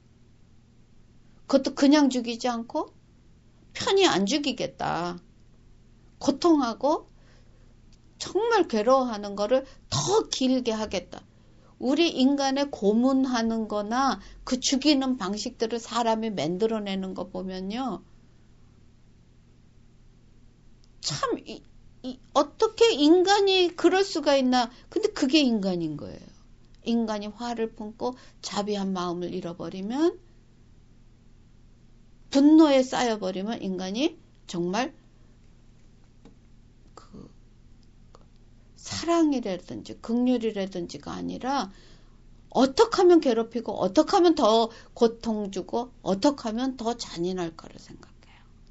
그것도 그냥 죽이지 않고 편히 안 죽이겠다. 고통하고 정말 괴로워하는 거를 더 길게 하겠다. 우리 인간의 고문하는 거나 그 죽이는 방식들을 사람이 만들어내는 거 보면요. 참 어떻게 인간이 그럴 수가 있나. 근데 그게 인간인 거예요. 인간이 화를 품고 자비한 마음을 잃어버리면 분노에 쌓여버리면 인간이 정말 그 사랑이라든지 긍휼이라든지가 아니라 어떻게 하면 괴롭히고 어떻게 하면 더 고통 주고 어떻게 하면 더 잔인할까를 생각해요.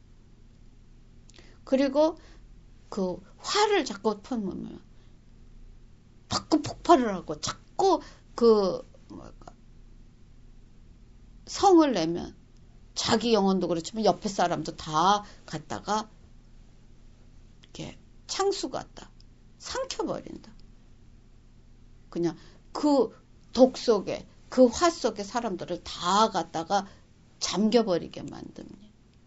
그리고 그 화를 자꾸 품으면 자꾸 폭발을 하고 자꾸 그 성을 내면 자기 영혼도 그렇지만 옆에 사람도 다 갖다가 이렇게 창수 같다. 삼켜버린다. 그냥 그 독 속에 그 화 속에 사람들을 다 갖다가 잠겨버리게 만듭니다.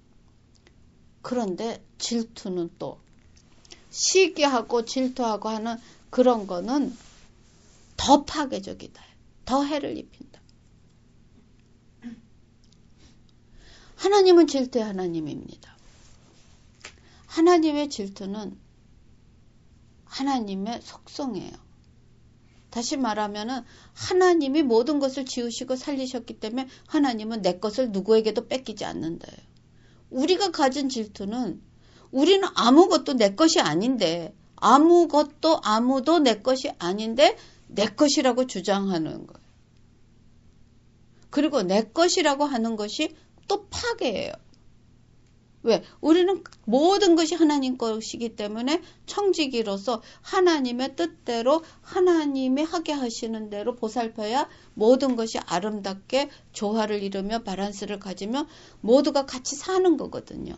그런데 질투는 또 시기하고 질투하고 하는 그런 거는 더 파괴적이다. 더 해를 입힌다. 하나님은 질투의 하나님입니다. 하나님의 질투는 하나님의 속성이에요. 다시 말하면은 하나님이 모든 것을 지으시고 살리셨기 때문에 하나님은 내 것을 누구에게도 뺏기지 않는다요. 우리가 가진 질투는 우리는 아무것도 내 것이 아닌데 아무것도 아무도 내 것이 아닌데 내 것이라고 주장하는 거예요. 그리고 내 것이라고 하는 것이 또 파괴예요. 왜? 우리는 모든 것이 하나님 것이기 때문에 청지기로서 하나님의 뜻대로 하나님이 하게 하시는 대로 보살펴야 모든 것이 아름답게 조화를 이루며 바란스를 가지며 모두가 같이 사는 거거든요.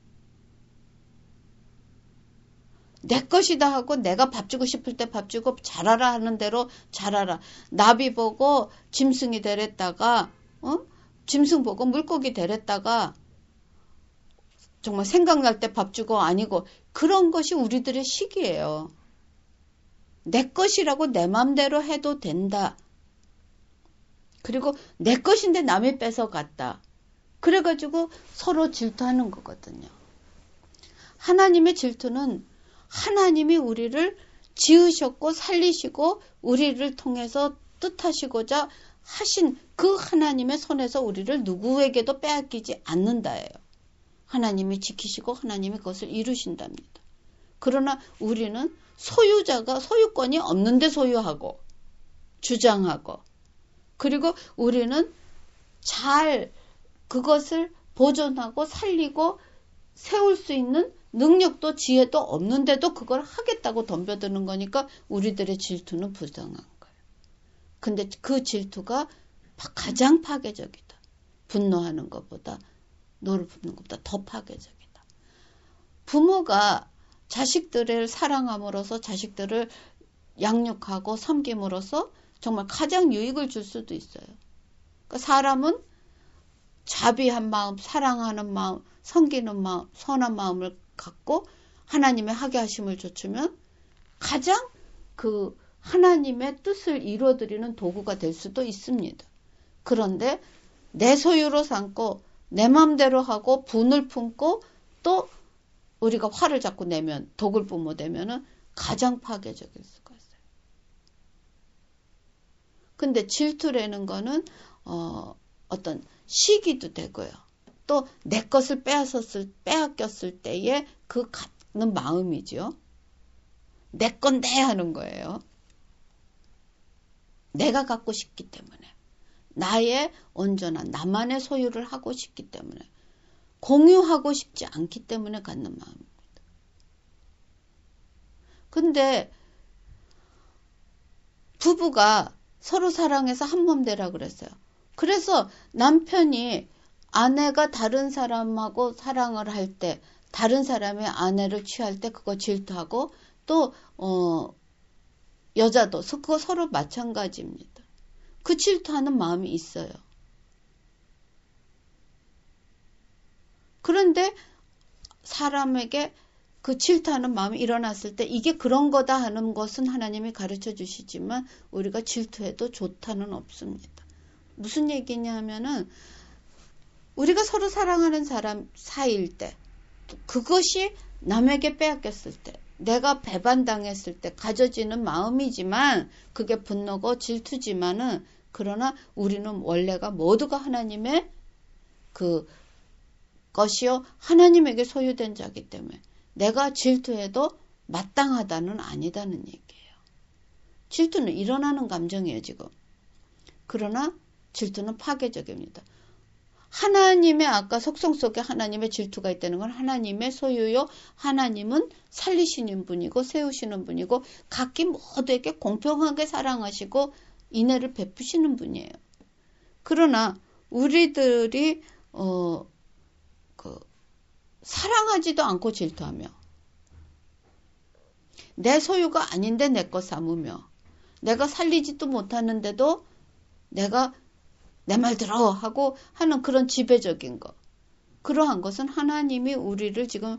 내 것이다 하고 내가 밥 주고 싶을 때 밥 주고 자라라 하는 대로 자라라. 나비 보고 짐승이 되랬다가 짐승 보고 물고기 되랬다가 정말 생각날 때 밥 주고 아니고 그런 것이 우리들의 시기예요. 내 것이라고 내 맘대로 해도 된다. 그리고 내 것인데 남이 뺏어갔다. 그래가지고 서로 질투하는 거거든요. 하나님의 질투는 하나님이 우리를 지으셨고 살리시고 우리를 통해서 뜻하시고자 하신 그 하나님의 손에서 우리를 누구에게도 빼앗기지 않는다예요. 하나님이 지키시고 하나님이 그것을 이루신답니다. 그러나 우리는 소유자가 소유권이 없는데 소유하고 주장하고 그리고 우리는 잘 그것을 보존하고 살리고 세울 수 있는 능력도 지혜도 없는데도 그걸 하겠다고 덤벼드는 거니까 우리들의 질투는 부당한 거예요. 근데 그 질투가 가장 파괴적이다. 분노하는 것보다 노를 붓는 것보다 더 파괴적이다. 부모가 자식들을 사랑함으로써 자식들을 양육하고 섬김으로써 정말 가장 유익을 줄 수도 있어요. 그러니까 사람은 자비한 마음, 사랑하는 마음, 섬기는 마음, 선한 마음을 갖고 하나님의 하게 하심을 좇으면 가장 그 하나님의 뜻을 이루어드리는 도구가 될 수도 있습니다. 그런데 내 소유로 삼고 내 마음대로 하고 분을 품고 또 우리가 화를 자꾸 내면 독을 뿜어대면은 가장 파괴적일 수가 있어요. 근데 질투라는 거는 어떤 시기도 되고요. 또 내 것을 빼앗겼을 때의 그 갖는 마음이죠. 내 건데 하는 거예요. 내가 갖고 싶기 때문에. 나의 온전한 나만의 소유를 하고 싶기 때문에. 공유하고 싶지 않기 때문에 갖는 마음입니다. 근데 부부가 서로 사랑해서 한 몸 되라 그랬어요. 그래서 남편이 아내가 다른 사람하고 사랑을 할 때, 다른 사람의 아내를 취할 때 그거 질투하고 또 여자도 그거 서로 마찬가지입니다. 그 질투하는 마음이 있어요. 그런데 사람에게 그 질투하는 마음이 일어났을 때 이게 그런 거다 하는 것은 하나님이 가르쳐 주시지만 우리가 질투해도 좋다는 없습니다. 무슨 얘기냐 하면은 우리가 서로 사랑하는 사람 사이일 때 그것이 남에게 빼앗겼을 때 내가 배반당했을 때 가져지는 마음이지만 그게 분노고 질투지만은 그러나 우리는 원래가 모두가 하나님의 그 것이요 하나님에게 소유된 자이기 때문에 내가 질투해도 마땅하다는 아니다는 얘기예요. 질투는 일어나는 감정이에요 지금. 그러나 질투는 파괴적입니다. 하나님의 아까 속성 속에 하나님의 질투가 있다는 건 하나님의 소유요. 하나님은 살리시는 분이고 세우시는 분이고 각기 모두에게 공평하게 사랑하시고 인애를 베푸시는 분이에요. 그러나 우리들이 사랑하지도 않고 질투하며 내 소유가 아닌데 내 것 삼으며 내가 살리지도 못하는데도 내가 내 말 들어 하고 하는 그런 지배적인 거. 그러한 것은 하나님이 우리를 지금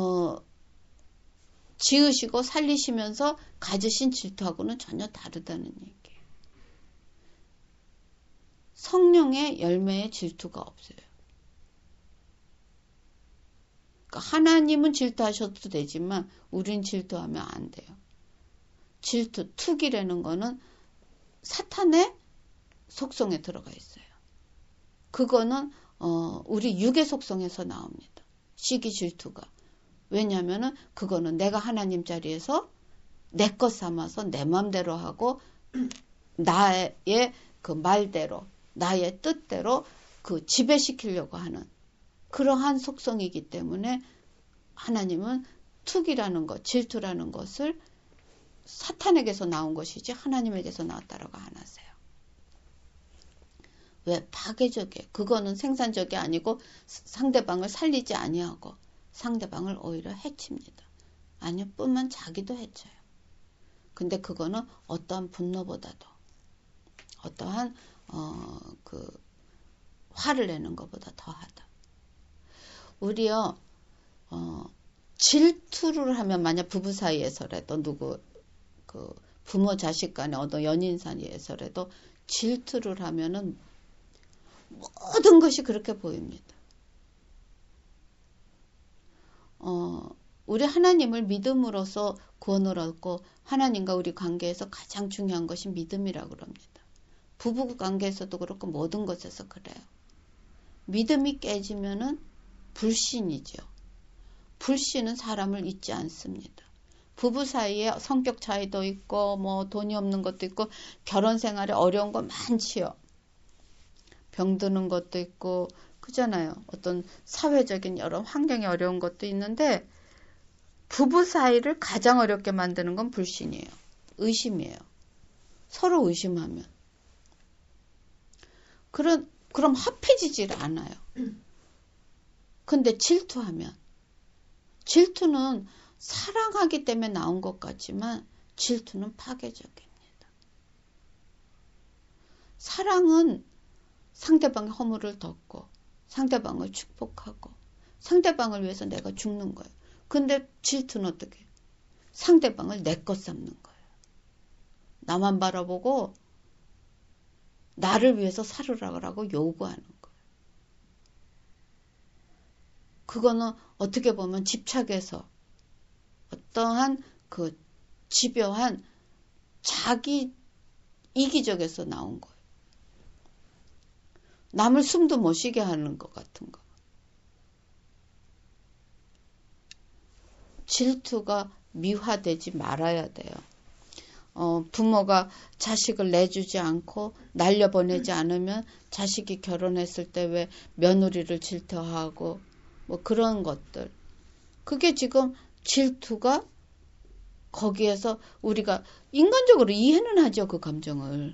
지으시고 살리시면서 가지신 질투하고는 전혀 다르다는 얘기예요. 성령의 열매의 질투가 없어요. 그러니까 하나님은 질투하셔도 되지만 우린 질투하면 안 돼요. 질투, 투기라는 거는 사탄의 속성에 들어가 있어요. 그거는 우리 육의 속성에서 나옵니다. 시기 질투가. 왜냐하면은 그거는 내가 하나님 자리에서 내 것 삼아서 내 맘대로 하고 나의 그 말대로 나의 뜻대로 그 지배시키려고 하는 그러한 속성이기 때문에 하나님은 투기라는 것, 질투라는 것을 사탄에게서 나온 것이지 하나님에게서 나왔다라고 안 하세요. 왜? 파괴적이에요. 그거는 생산적이 아니고 상대방을 살리지 아니하고 상대방을 오히려 해칩니다. 아니요, 뿐만 자기도 해쳐요. 근데 그거는 어떠한 분노보다도 어떠한 그 화를 내는 것보다 더하다. 우리요 질투를 하면 만약 부부 사이에서라도 누구 그 부모 자식 간에 어떤 연인 사이에서라도 질투를 하면은 모든 것이 그렇게 보입니다. 우리 하나님을 믿음으로써 구원을 얻고 하나님과 우리 관계에서 가장 중요한 것이 믿음이라고 그럽니다. 부부 관계에서도 그렇고 모든 것에서 그래요. 믿음이 깨지면은 불신이죠. 불신은 사람을 잊지 않습니다. 부부 사이에 성격 차이도 있고 뭐 돈이 없는 것도 있고 결혼 생활에 어려운 거 많지요. 병드는 것도 있고 그잖아요. 어떤 사회적인 여러 환경이 어려운 것도 있는데 부부 사이를 가장 어렵게 만드는 건 불신이에요. 의심이에요. 서로 의심하면. 그럼 합해지질 않아요. 근데 질투하면, 질투는 사랑하기 때문에 나온 것 같지만 질투는 파괴적입니다. 사랑은 상대방의 허물을 덮고 상대방을 축복하고 상대방을 위해서 내가 죽는 거예요. 근데 질투는 어떻게? 상대방을 내 것 삼는 거예요. 나만 바라보고 나를 위해서 살으라고 요구하는 거예요. 그거는 어떻게 보면 집착에서 어떠한 그 집요한 자기 이기적에서 나온 거예요. 남을 숨도 못 쉬게 하는 것 같은 거. 질투가 미화되지 말아야 돼요. 부모가 자식을 내주지 않고 날려보내지 않으면 자식이 결혼했을 때 왜 며느리를 질투하고 뭐 그런 것들. 그게 지금 질투가 거기에서 우리가 인간적으로 이해는 하죠. 그 감정을.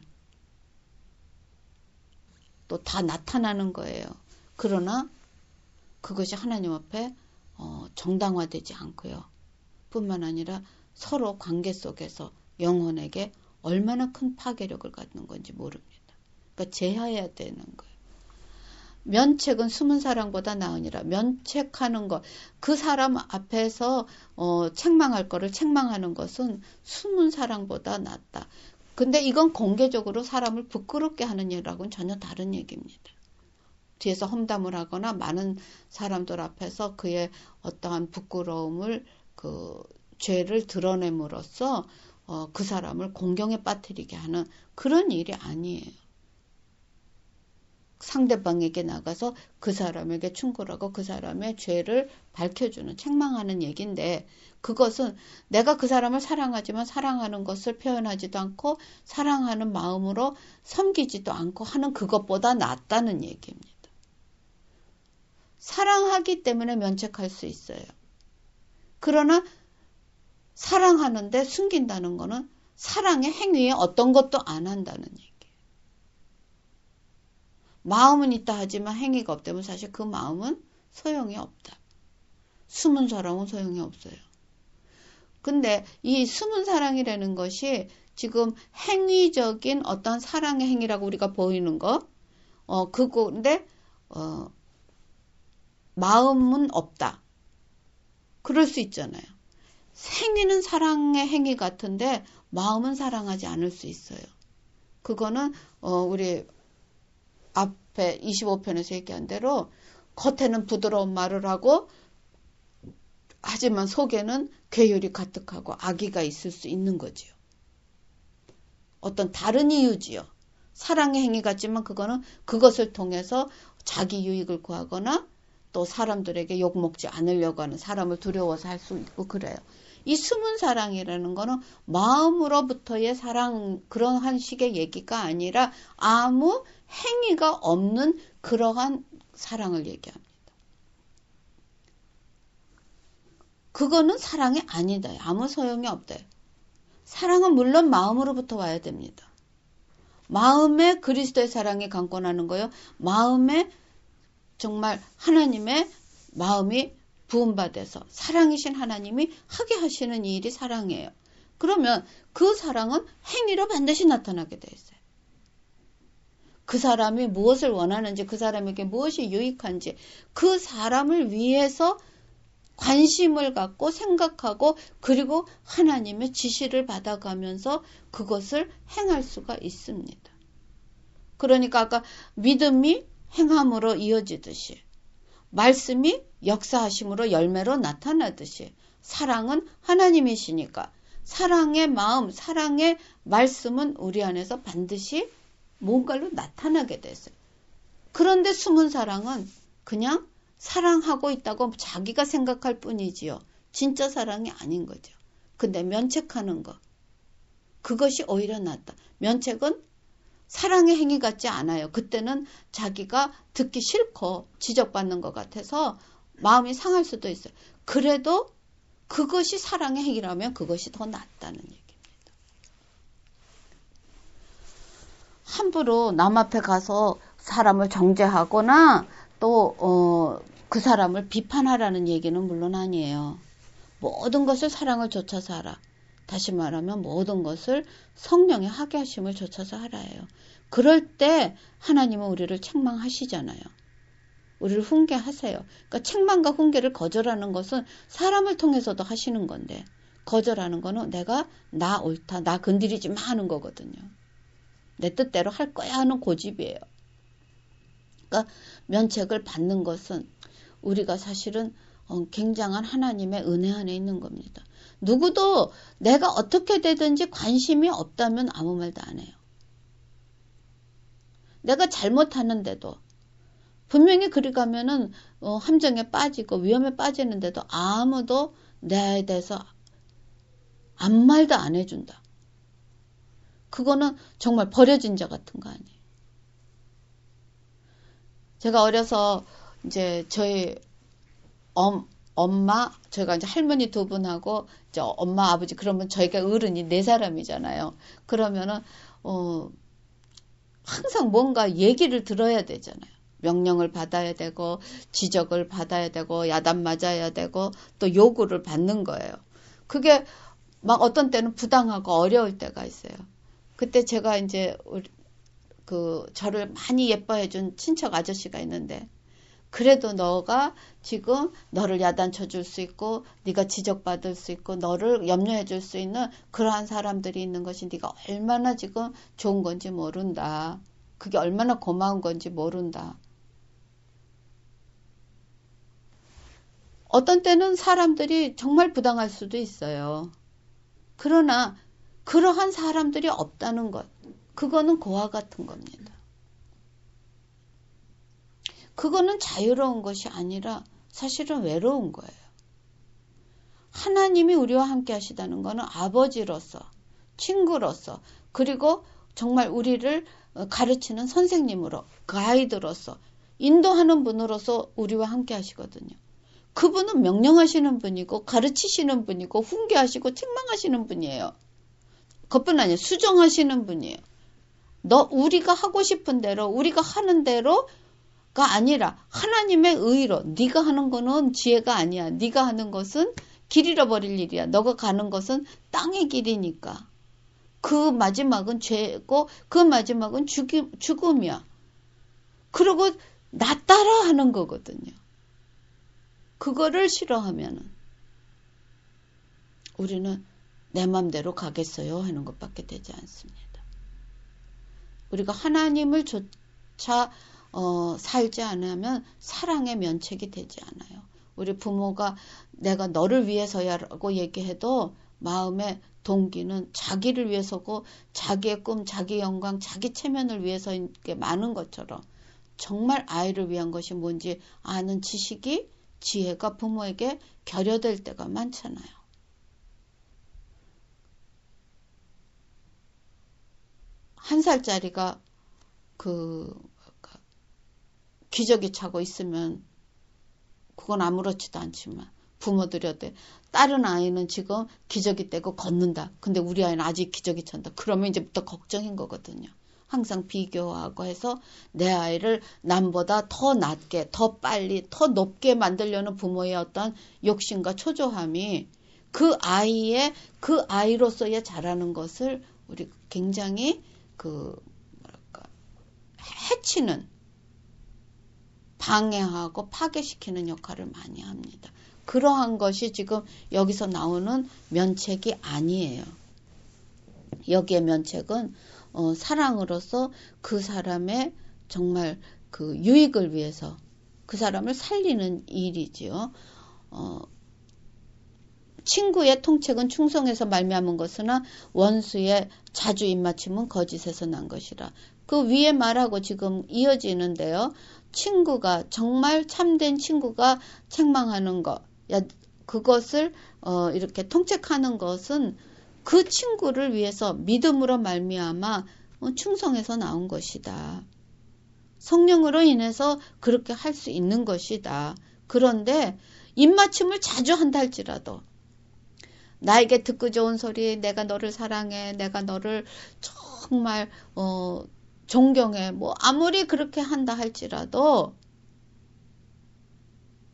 또 다 나타나는 거예요. 그러나 그것이 하나님 앞에 정당화되지 않고요. 뿐만 아니라 서로 관계 속에서 영혼에게 얼마나 큰 파괴력을 갖는 건지 모릅니다. 그러니까 제하해야 되는 거예요. 면책은 숨은 사랑보다 나으니라. 면책하는 것, 그 사람 앞에서 책망할 거를 책망하는 것은 숨은 사랑보다 낫다. 근데 이건 공개적으로 사람을 부끄럽게 하는 일하고는 전혀 다른 얘기입니다. 뒤에서 험담을 하거나 많은 사람들 앞에서 그의 어떠한 부끄러움을 그 죄를 드러냄으로써 그 사람을 공경에 빠뜨리게 하는 그런 일이 아니에요. 상대방에게 나가서 그 사람에게 충고하고 그 사람의 죄를 밝혀주는 책망하는 얘기인데 그것은 내가 그 사람을 사랑하지만 사랑하는 것을 표현하지도 않고 사랑하는 마음으로 섬기지도 않고 하는 그것보다 낫다는 얘기입니다. 사랑하기 때문에 면책할 수 있어요. 그러나 사랑하는데 숨긴다는 것은 사랑의 행위에 어떤 것도 안 한다는 얘기예요. 마음은 있다 하지만 행위가 없다면 사실 그 마음은 소용이 없다. 숨은 사랑은 소용이 없어요. 근데 이 숨은 사랑이라는 것이 지금 행위적인 어떤 사랑의 행위라고 우리가 보이는 거, 그건데, 마음은 없다. 그럴 수 있잖아요. 행위는 사랑의 행위 같은데, 마음은 사랑하지 않을 수 있어요. 그거는, 우리 앞에 25편에서 얘기한 대로, 겉에는 부드러운 말을 하고, 하지만 속에는 괴율이 가득하고 악의가 있을 수 있는 거지요. 어떤 다른 이유지요. 사랑의 행위 같지만 그거는 그것을 통해서 자기 유익을 구하거나 또 사람들에게 욕먹지 않으려고 하는 사람을 두려워서 할 수 있고 그래요. 이 숨은 사랑이라는 거는 마음으로부터의 사랑 그런 한 식의 얘기가 아니라 아무 행위가 없는 그러한 사랑을 얘기합니다. 그거는 사랑이 아니다. 아무 소용이 없다. 사랑은 물론 마음으로부터 와야 됩니다. 마음에 그리스도의 사랑이 강권하는 거요. 마음에 정말 하나님의 마음이 부음받아서 사랑이신 하나님이 하게 하시는 이 일이 사랑이에요. 그러면 그 사랑은 행위로 반드시 나타나게 돼 있어요. 그 사람이 무엇을 원하는지, 그 사람에게 무엇이 유익한지, 그 사람을 위해서 관심을 갖고 생각하고 그리고 하나님의 지시를 받아가면서 그것을 행할 수가 있습니다. 그러니까 아까 믿음이 행함으로 이어지듯이 말씀이 역사하심으로 열매로 나타나듯이 사랑은 하나님이시니까 사랑의 마음, 사랑의 말씀은 우리 안에서 반드시 뭔가로 나타나게 됐어요. 그런데 숨은 사랑은 그냥 사랑하고 있다고 자기가 생각할 뿐이지요. 진짜 사랑이 아닌 거죠. 근데 면책하는 거. 그것이 오히려 낫다. 면책은 사랑의 행위 같지 않아요. 그때는 자기가 듣기 싫고 지적받는 것 같아서 마음이 상할 수도 있어요. 그래도 그것이 사랑의 행위라면 그것이 더 낫다는 얘기입니다. 함부로 남 앞에 가서 사람을 정죄하거나 또 그 사람을 비판하라는 얘기는 물론 아니에요. 모든 것을 사랑을 좇아서 하라. 다시 말하면 모든 것을 성령의 하게 하심을 좇아서 하라예요. 그럴 때 하나님은 우리를 책망하시잖아요. 우리를 훈계하세요. 그러니까 책망과 훈계를 거절하는 것은 사람을 통해서도 하시는 건데, 거절하는 거는 내가 나 옳다, 나 건드리지 마 하는 거거든요. 내 뜻대로 할 거야 하는 고집이에요. 그러니까 면책을 받는 것은 우리가 사실은 굉장한 하나님의 은혜 안에 있는 겁니다. 누구도 내가 어떻게 되든지 관심이 없다면 아무 말도 안 해요. 내가 잘못하는데도 분명히 그리 가면은 함정에 빠지고 위험에 빠지는데도 아무도 내에 대해서 아무 말도 안 해준다. 그거는 정말 버려진 자 같은 거 아니에요. 제가 어려서 이제 저희 엄마, 저희가 이제 할머니 두 분하고 이제 엄마, 아버지, 그러면 저희가 어른이 4사람이잖아요. 그러면은 항상 뭔가 얘기를 들어야 되잖아요. 명령을 받아야 되고 지적을 받아야 되고 야단 맞아야 되고 또 요구를 받는 거예요. 그게 막 어떤 때는 부당하고 어려울 때가 있어요. 그때 제가 이제 저를 많이 예뻐해 준 친척 아저씨가 있는데, 그래도 너가 지금 너를 야단쳐 줄 수 있고 네가 지적받을 수 있고 너를 염려해 줄 수 있는 그러한 사람들이 있는 것이 네가 얼마나 지금 좋은 건지 모른다. 그게 얼마나 고마운 건지 모른다. 어떤 때는 사람들이 정말 부당할 수도 있어요. 그러나 그러한 사람들이 없다는 것, 그거는 고와 같은 겁니다. 그거는 자유로운 것이 아니라 사실은 외로운 거예요. 하나님이 우리와 함께 하시다는 것은 아버지로서, 친구로서, 그리고 정말 우리를 가르치는 선생님으로, 가이드로서, 인도하는 분으로서 우리와 함께 하시거든요. 그분은 명령하시는 분이고 가르치시는 분이고 훈계하시고 책망하시는 분이에요. 그뿐 아니에요. 수정하시는 분이에요. 우리가 하고 싶은 대로, 우리가 하는 대로가 아니라 하나님의 의로, 네가 하는 거는 지혜가 아니야. 네가 하는 것은 길 잃어버릴 일이야. 너가 가는 것은 땅의 길이니까. 그 마지막은 죄고 그 마지막은 죽음이야. 그리고 나 따라 하는 거거든요. 그거를 싫어하면은 우리는 내 맘대로 가겠어요 하는 것밖에 되지 않습니다. 우리가 하나님을 조차 살지 않으면 사랑의 면책이 되지 않아요. 우리 부모가 내가 너를 위해서야라고 얘기해도 마음의 동기는 자기를 위해서고 자기의 꿈, 자기 영광, 자기 체면을 위해서인 게 많은 것처럼 정말 아이를 위한 것이 뭔지 아는 지식이, 지혜가 부모에게 결여될 때가 많잖아요. 한 살짜리가 기저귀 차고 있으면 그건 아무렇지도 않지만 부모들이 어때? 다른 아이는 지금 기저귀 떼고 걷는다. 근데 우리 아이는 아직 기저귀 찬다. 그러면 이제부터 걱정인 거거든요. 항상 비교하고 해서 내 아이를 남보다 더 낮게, 더 빨리, 더 높게 만들려는 부모의 어떤 욕심과 초조함이 그 아이로서의 자라는 것을 우리 굉장히 해치는, 방해하고 파괴시키는 역할을 많이 합니다. 그러한 것이 지금 여기서 나오는 면책이 아니에요. 여기에 면책은 사랑으로서 그 사람의 정말 그 유익을 위해서 그 사람을 살리는 일이지요. 친구의 통책은 충성에서 말미암은 것으나 원수의 자주 입맞춤은 거짓에서 난 것이라. 그 위에 말하고 지금 이어지는데요. 친구가 정말 참된 친구가 책망하는 것, 그것을 이렇게 통책하는 것은 그 친구를 위해서 믿음으로 말미암아 충성해서 나온 것이다. 성령으로 인해서 그렇게 할 수 있는 것이다. 그런데 입맞춤을 자주 한다 할지라도 나에게 듣고 좋은 소리, 내가 너를 사랑해, 내가 너를 정말 존경해, 뭐 아무리 그렇게 한다 할지라도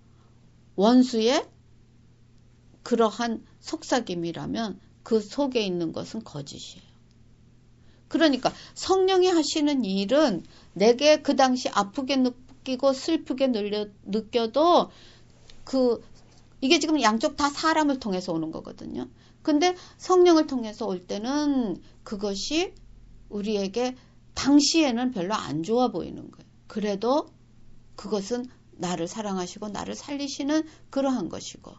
원수의 그러한 속삭임이라면 그 속에 있는 것은 거짓이에요. 그러니까 성령이 하시는 일은 내게 그 당시 아프게 느끼고 슬프게 느껴도 이게 지금 양쪽 다 사람을 통해서 오는 거거든요. 근데 성령을 통해서 올 때는 그것이 우리에게 당시에는 별로 안 좋아 보이는 거예요. 그래도 그것은 나를 사랑하시고 나를 살리시는 그러한 것이고,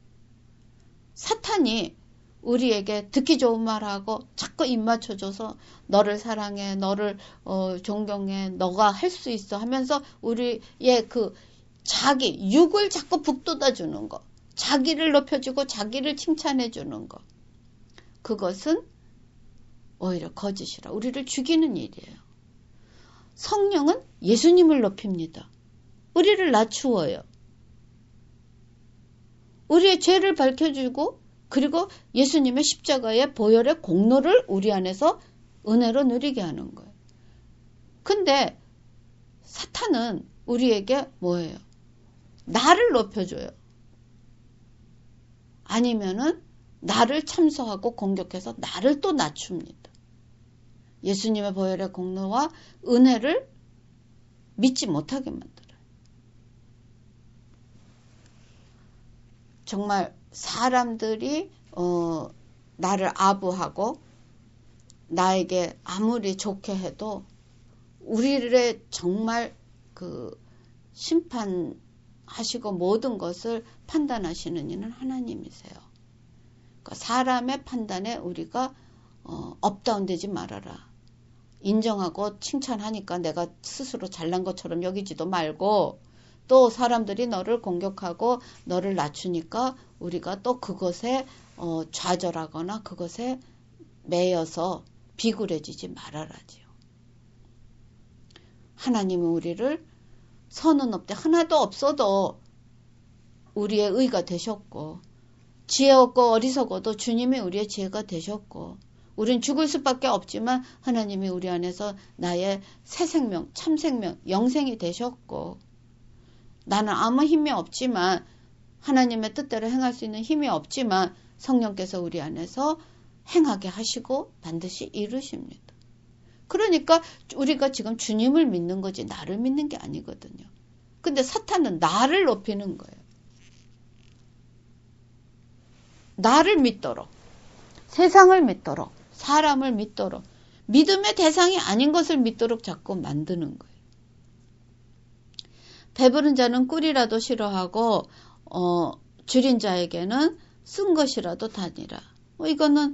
사탄이 우리에게 듣기 좋은 말하고 자꾸 입 맞춰줘서 너를 사랑해, 너를 존경해, 너가 할 수 있어 하면서 우리의 그 자기 육을 자꾸 북돋아주는 거, 자기를 높여주고 자기를 칭찬해주는 거, 그것은 오히려 거짓이라 우리를 죽이는 일이에요. 성령은 예수님을 높입니다. 우리를 낮추어요. 우리의 죄를 밝혀주고, 그리고 예수님의 십자가의 보혈의 공로를 우리 안에서 은혜로 누리게 하는 거예요. 근데 사탄은 우리에게 뭐예요? 나를 높여줘요. 아니면은 나를 참소하고 공격해서 나를 또 낮춥니다. 예수님의 보혈의 공로와 은혜를 믿지 못하게 만들어요. 정말 사람들이 나를 아부하고 나에게 아무리 좋게 해도 우리를 정말 심판하시고 모든 것을 판단하시는 이는 하나님이세요. 그러니까 사람의 판단에 우리가 업다운되지 말아라. 인정하고 칭찬하니까 내가 스스로 잘난 것처럼 여기지도 말고, 또 사람들이 너를 공격하고 너를 낮추니까 우리가 또 그것에 좌절하거나 그것에 매여서 비굴해지지 말아라지요. 하나님은 우리를 선은 없대 하나도 없어도 우리의 의가 되셨고, 지혜 없고 어리석어도 주님이 우리의 지혜가 되셨고, 우린 죽을 수밖에 없지만 하나님이 우리 안에서 나의 새 생명, 참 생명, 영생이 되셨고, 나는 아무 힘이 없지만, 하나님의 뜻대로 행할 수 있는 힘이 없지만 성령께서 우리 안에서 행하게 하시고 반드시 이루십니다. 그러니까 우리가 지금 주님을 믿는 거지 나를 믿는 게 아니거든요. 근데 사탄은 나를 높이는 거예요. 나를 믿도록, 세상을 믿도록, 사람을 믿도록, 믿음의 대상이 아닌 것을 믿도록 자꾸 만드는 거예요. 배부른 자는 꿀이라도 싫어하고 줄인 자에게는 쓴 것이라도 다니라. 이거는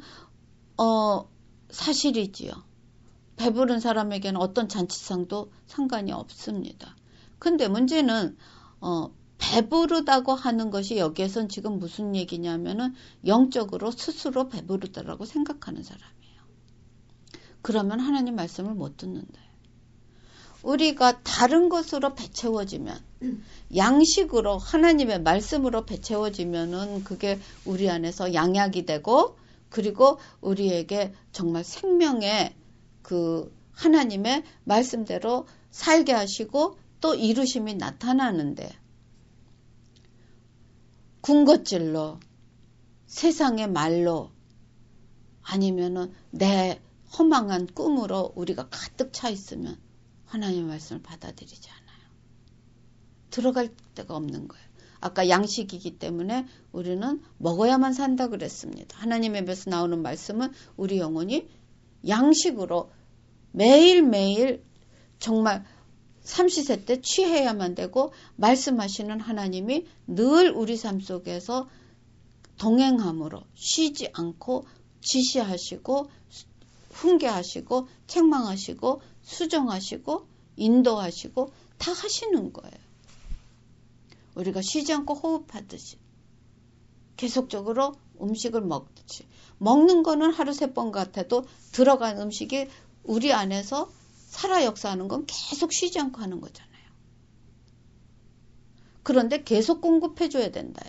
사실이지요. 배부른 사람에게는 어떤 잔치상도 상관이 없습니다. 근데 문제는 배부르다고 하는 것이 여기에선 지금 무슨 얘기냐면은 영적으로 스스로 배부르다라고 생각하는 사람이에요. 그러면 하나님 말씀을 못 듣는다. 우리가 다른 것으로 배채워지면, 양식으로 하나님의 말씀으로 배채워지면은 그게 우리 안에서 양약이 되고, 그리고 우리에게 정말 생명의 하나님의 말씀대로 살게 하시고 또 이루심이 나타나는데, 군것질로, 세상의 말로, 아니면은 내 허망한 꿈으로 우리가 가득 차 있으면 하나님의 말씀을 받아들이지 않아요. 들어갈 데가 없는 거예요. 아까 양식이기 때문에 우리는 먹어야만 산다 그랬습니다. 하나님의 입에서 나오는 말씀은 우리 영혼이 양식으로 매일매일 정말 삼시세 때 취해야만 되고, 말씀하시는 하나님이 늘 우리 삶 속에서 동행함으로 쉬지 않고 지시하시고 훈계하시고 책망하시고 수정하시고 인도하시고 다 하시는 거예요. 우리가 쉬지 않고 호흡하듯이 계속적으로 음식을 먹듯이, 먹는 거는 하루 3번 같아도 들어간 음식이 우리 안에서 살아 역사하는 건 계속 쉬지 않고 하는 거잖아요. 그런데 계속 공급해줘야 된다요.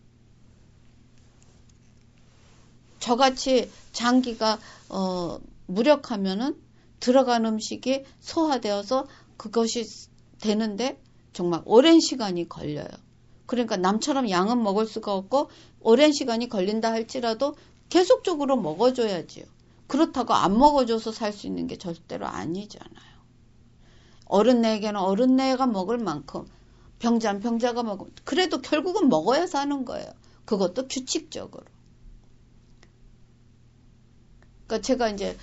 저같이 장기가 무력하면은 들어간 음식이 소화되어서 그것이 되는데 정말 오랜 시간이 걸려요. 그러니까 남처럼 양은 먹을 수가 없고 오랜 시간이 걸린다 할지라도 계속적으로 먹어줘야지요. 그렇다고 안 먹어줘서 살 수 있는 게 절대로 아니잖아요. 어른네에게는 어른네가 먹을 만큼 병자는 병자가 먹으면 그래도 결국은 먹어야 사는 거예요. 그것도 규칙적으로. 그러니까 제가 이제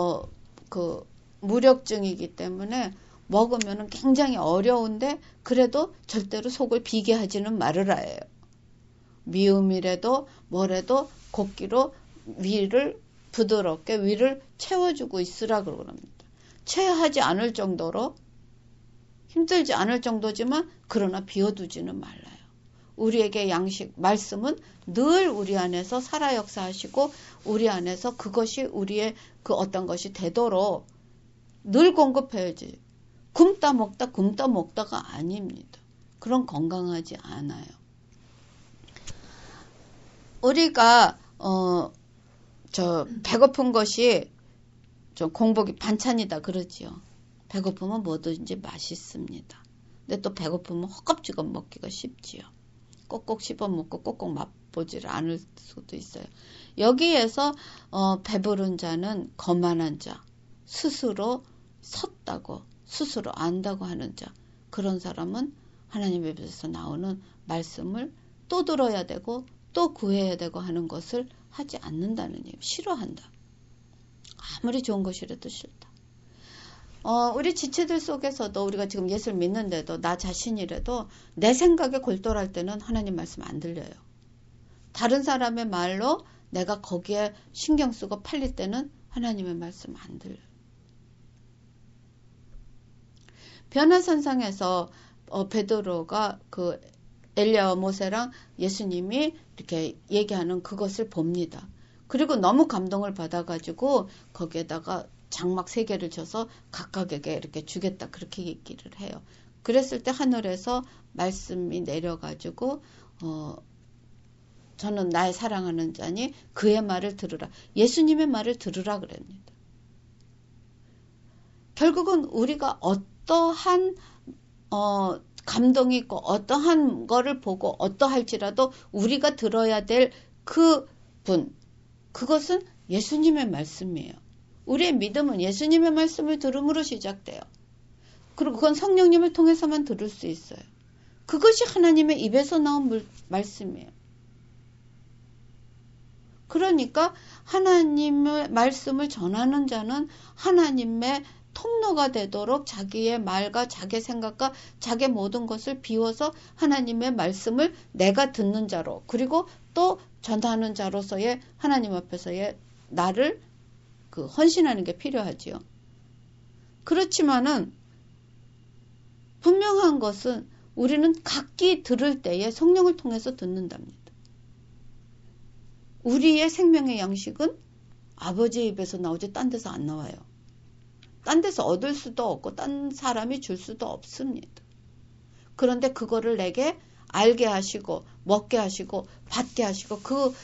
무력증이기 때문에 먹으면 굉장히 어려운데 그래도 절대로 속을 비게 하지는 말으라 해요. 미움이라도 뭐래도 곱기로 위를 부드럽게 위를 채워주고 있으라 그럽니다. 체하지 않을 정도로 힘들지 않을 정도지만 그러나 비워두지는 말라요. 우리에게 양식, 말씀은 늘 우리 안에서 살아 역사하시고 우리 안에서 그것이 우리의 그 어떤 것이 되도록 늘 공급해야지. 굶다 먹다가 아닙니다. 그런 건강하지 않아요. 우리가 배고픈 것이 좀 공복이 반찬이다 그러지요. 배고프면 뭐든지 맛있습니다. 근데 또 배고프면 허겁지겁 먹기가 쉽지요. 꼭꼭 씹어 먹고 꼭꼭 맛보지를 않을 수도 있어요. 여기에서 배부른 자는 거만한 자, 스스로 섰다고, 스스로 안다고 하는 자, 그런 사람은 하나님의 입에서 나오는 말씀을 또 들어야 되고 또 구해야 되고 하는 것을 하지 않는다는 얘기예요. 싫어한다. 아무리 좋은 것이라도 싫다. 우리 지체들 속에서도 우리가 지금 예수를 믿는데도 나 자신이라도 내 생각에 골똘할 때는 하나님 말씀 안 들려요. 다른 사람의 말로 내가 거기에 신경 쓰고 팔릴 때는 하나님의 말씀 안 들려요. 변화산상에서 베드로가 그 엘리야와 모세랑 예수님이 이렇게 얘기하는 그것을 봅니다. 그리고 너무 감동을 받아가지고 거기에다가 장막 3개를 쳐서 각각에게 이렇게 주겠다 그렇게 얘기를 해요. 그랬을 때 하늘에서 말씀이 내려가지고 저는 나의 사랑하는 자니 그의 말을 들으라. 예수님의 말을 들으라 그럽니다. 결국은 우리가 어떠한 감동이 있고 어떠한 거를 보고 어떠할지라도 우리가 들어야 될 그 분, 그것은 예수님의 말씀이에요. 우리의 믿음은 예수님의 말씀을 들음으로 시작돼요. 그리고 그건 성령님을 통해서만 들을 수 있어요. 그것이 하나님의 입에서 나온 말씀이에요. 그러니까 하나님의 말씀을 전하는 자는 하나님의 통로가 되도록 자기의 말과 자기 생각과 자기 모든 것을 비워서 하나님의 말씀을 내가 듣는 자로 그리고 또 전하는 자로서의 하나님 앞에서의 나를 헌신하는 게 필요하지요. 그렇지만은 분명한 것은 우리는 각기 들을 때에 성령을 통해서 듣는답니다. 우리의 생명의 양식은 아버지의 입에서 나오지 딴 데서 안 나와요. 딴 데서 얻을 수도 없고 딴 사람이 줄 수도 없습니다. 그런데 그거를 내게 알게 하시고 먹게 하시고 받게 하시고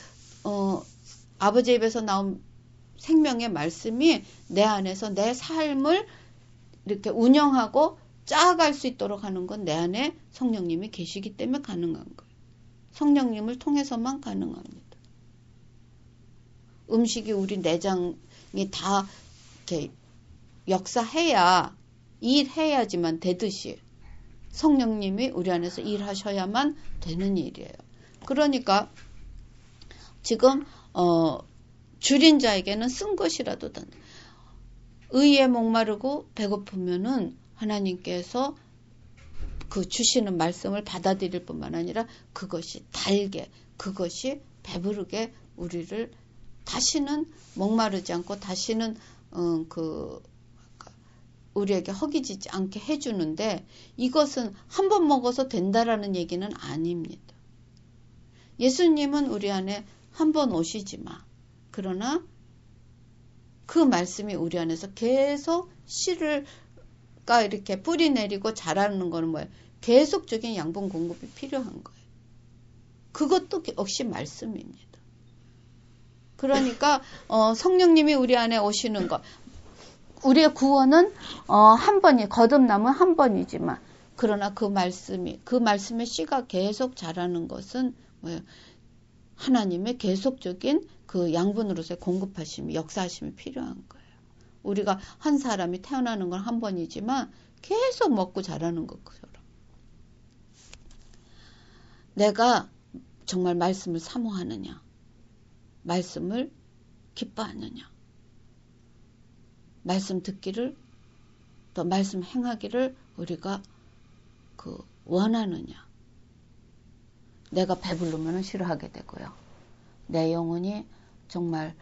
아버지의 입에서 나온 생명의 말씀이 내 안에서 내 삶을 이렇게 운영하고 짜갈 수 있도록 하는 건 내 안에 성령님이 계시기 때문에 가능한 거예요. 성령님을 통해서만 가능합니다. 음식이 우리 내장이 다 이렇게 역사해야 일해야지만 되듯이 성령님이 우리 안에서 일하셔야만 되는 일이에요. 그러니까 지금 줄인 자에게는 쓴 것이라도 단 의에 목마르고 배고프면은 하나님께서 그 주시는 말씀을 받아들일 뿐만 아니라 그것이 달게 그것이 배부르게 우리를 다시는 목마르지 않고 다시는 우리에게 허기지지 않게 해주는데 이것은 한 번 먹어서 된다라는 얘기는 아닙니다. 예수님은 우리 안에 한 번 오시지 마. 그러나 그 말씀이 우리 안에서 계속 씨가 이렇게 뿌리 내리고 자라는 거는 뭐예요? 계속적인 양분 공급이 필요한 거예요. 그것도 역시 말씀입니다. 그러니까 성령님이 우리 안에 오시는 것. 우리의 구원은 한 번이 거듭남은 한 번이지만 그러나 그 말씀의 씨가 계속 자라는 것은 뭐예요? 하나님의 계속적인 그 양분으로서의 공급하심이, 역사하심이 필요한 거예요. 우리가 한 사람이 태어나는 건 한 번이지만 계속 먹고 자라는 것처럼 내가 정말 말씀을 사모하느냐, 말씀을 기뻐하느냐, 말씀 듣기를, 또 말씀 행하기를 우리가 원하느냐. 내가 배부르면 싫어하게 되고요. 내 영혼이 정말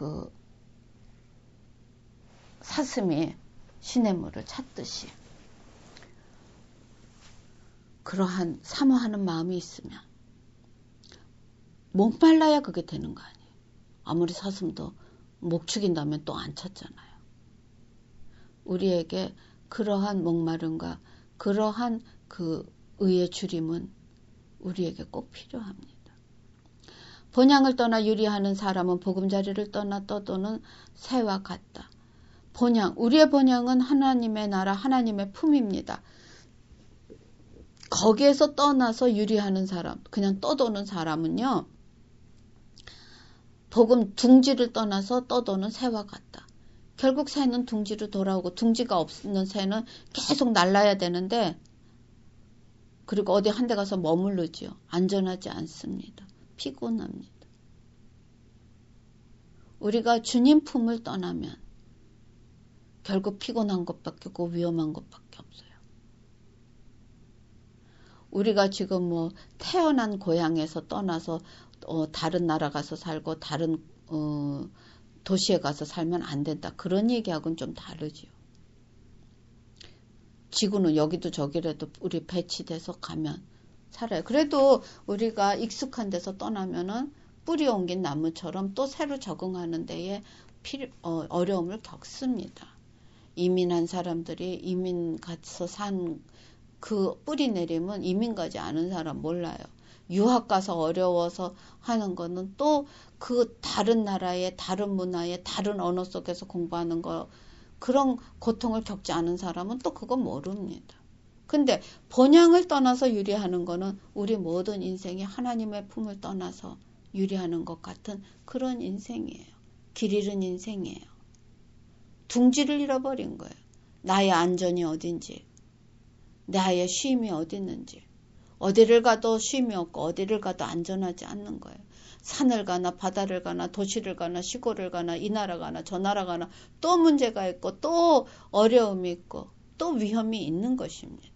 사슴이 시냇물을 찾듯이 그러한 사모하는 마음이 있으면 목말라야 그게 되는 거 아니에요. 아무리 사슴도 목 축인다면 또 안 찾잖아요. 우리에게 그러한 목마름과 그러한 의의 주림은 우리에게 꼭 필요합니다. 본향을 떠나 유리하는 사람은 보금자리를 떠나 떠도는 새와 같다. 우리의 본향은 하나님의 나라, 하나님의 품입니다. 거기에서 떠나서 유리하는 사람, 그냥 떠도는 사람은요, 복음 둥지를 떠나서 떠도는 새와 같다. 결국 새는 둥지로 돌아오고, 둥지가 없는 새는 계속 날아야 되는데, 그리고 어디 한 데 가서 머무르지요. 안전하지 않습니다. 피곤합니다. 우리가 주님 품을 떠나면 결국 피곤한 것밖에 없고 위험한 것밖에 없어요. 우리가 지금 태어난 고향에서 떠나서 다른 나라 가서 살고 다른 도시에 가서 살면 안 된다. 그런 얘기하고는 좀 다르지요. 지구는 여기도 저기라도 우리 배치돼서 가면 살아요. 그래도 우리가 익숙한 데서 떠나면은 뿌리 옮긴 나무처럼 또 새로 적응하는 데에 어려움을 겪습니다. 이민한 사람들이 이민 가서 산 그 뿌리 내림은 이민 가지 않은 사람 몰라요. 유학 가서 어려워서 하는 거는 또 그 다른 나라의 다른 문화의 다른 언어 속에서 공부하는 거, 그런 고통을 겪지 않은 사람은 또 그거 모릅니다. 근데 본향을 떠나서 유리하는 거는 우리 모든 인생이 하나님의 품을 떠나서 유리하는 것 같은 그런 인생이에요. 길 잃은 인생이에요. 둥지를 잃어버린 거예요. 나의 안전이 어딘지, 나의 쉼이 어디 있는지. 어디를 가도 쉼이 없고 어디를 가도 안전하지 않는 거예요. 산을 가나 바다를 가나 도시를 가나 시골을 가나 이 나라 가나 저 나라 가나 또 문제가 있고 또 어려움이 있고 또 위험이 있는 것입니다.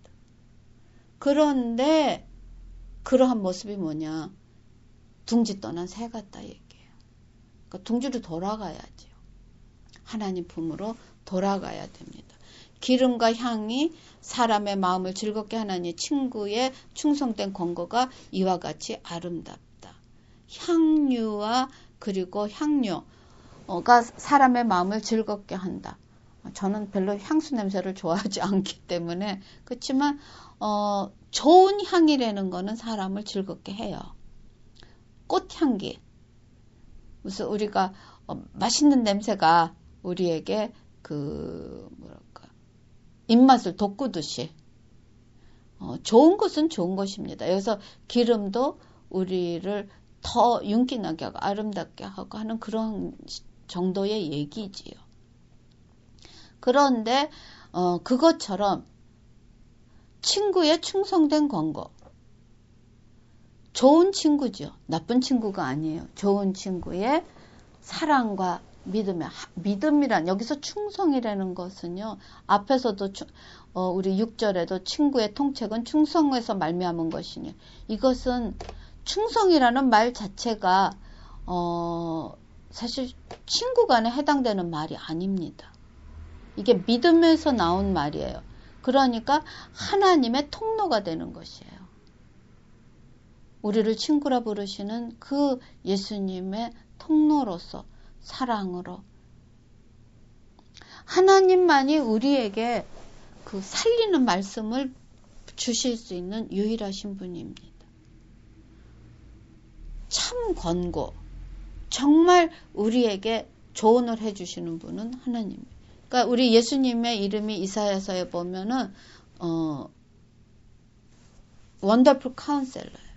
그런데 그러한 모습이 뭐냐? 둥지 떠난 새 같다 얘기해요. 그러니까 둥지로 돌아가야죠. 하나님 품으로 돌아가야 됩니다. 기름과 향이 사람의 마음을 즐겁게 하나니 친구의 충성된 권고가 이와 같이 아름답다. 향유와 그리고 향료가 사람의 마음을 즐겁게 한다. 저는 별로 향수 냄새를 좋아하지 않기 때문에, 그렇지만 좋은 향이라는 거는 사람을 즐겁게 해요. 꽃향기, 무슨 우리가 맛있는 냄새가 우리에게 입맛을 돋구듯이 좋은 것은 좋은 것입니다. 여기서 기름도 우리를 더 윤기나게 하고 아름답게 하고 하는 그런 정도의 얘기지요. 그런데 그것처럼 친구의 충성된 권고, 좋은 친구죠. 나쁜 친구가 아니에요. 좋은 친구의 사랑과 믿음이란, 여기서 충성이라는 것은요, 앞에서도 우리 6절에도 친구의 통책은 충성에서 말미암은 것이니, 이것은 충성이라는 말 자체가 사실 친구 간에 해당되는 말이 아닙니다. 이게 믿음에서 나온 말이에요. 그러니까 하나님의 통로가 되는 것이에요. 우리를 친구라 부르시는 그 예수님의 통로로서, 사랑으로, 하나님만이 우리에게 그 살리는 말씀을 주실 수 있는 유일하신 분입니다. 참 권고, 정말 우리에게 조언을 해주시는 분은 하나님입니다. 그러니까 우리 예수님의 이름이 이사야서에 보면은 원더풀 카운셀러예요.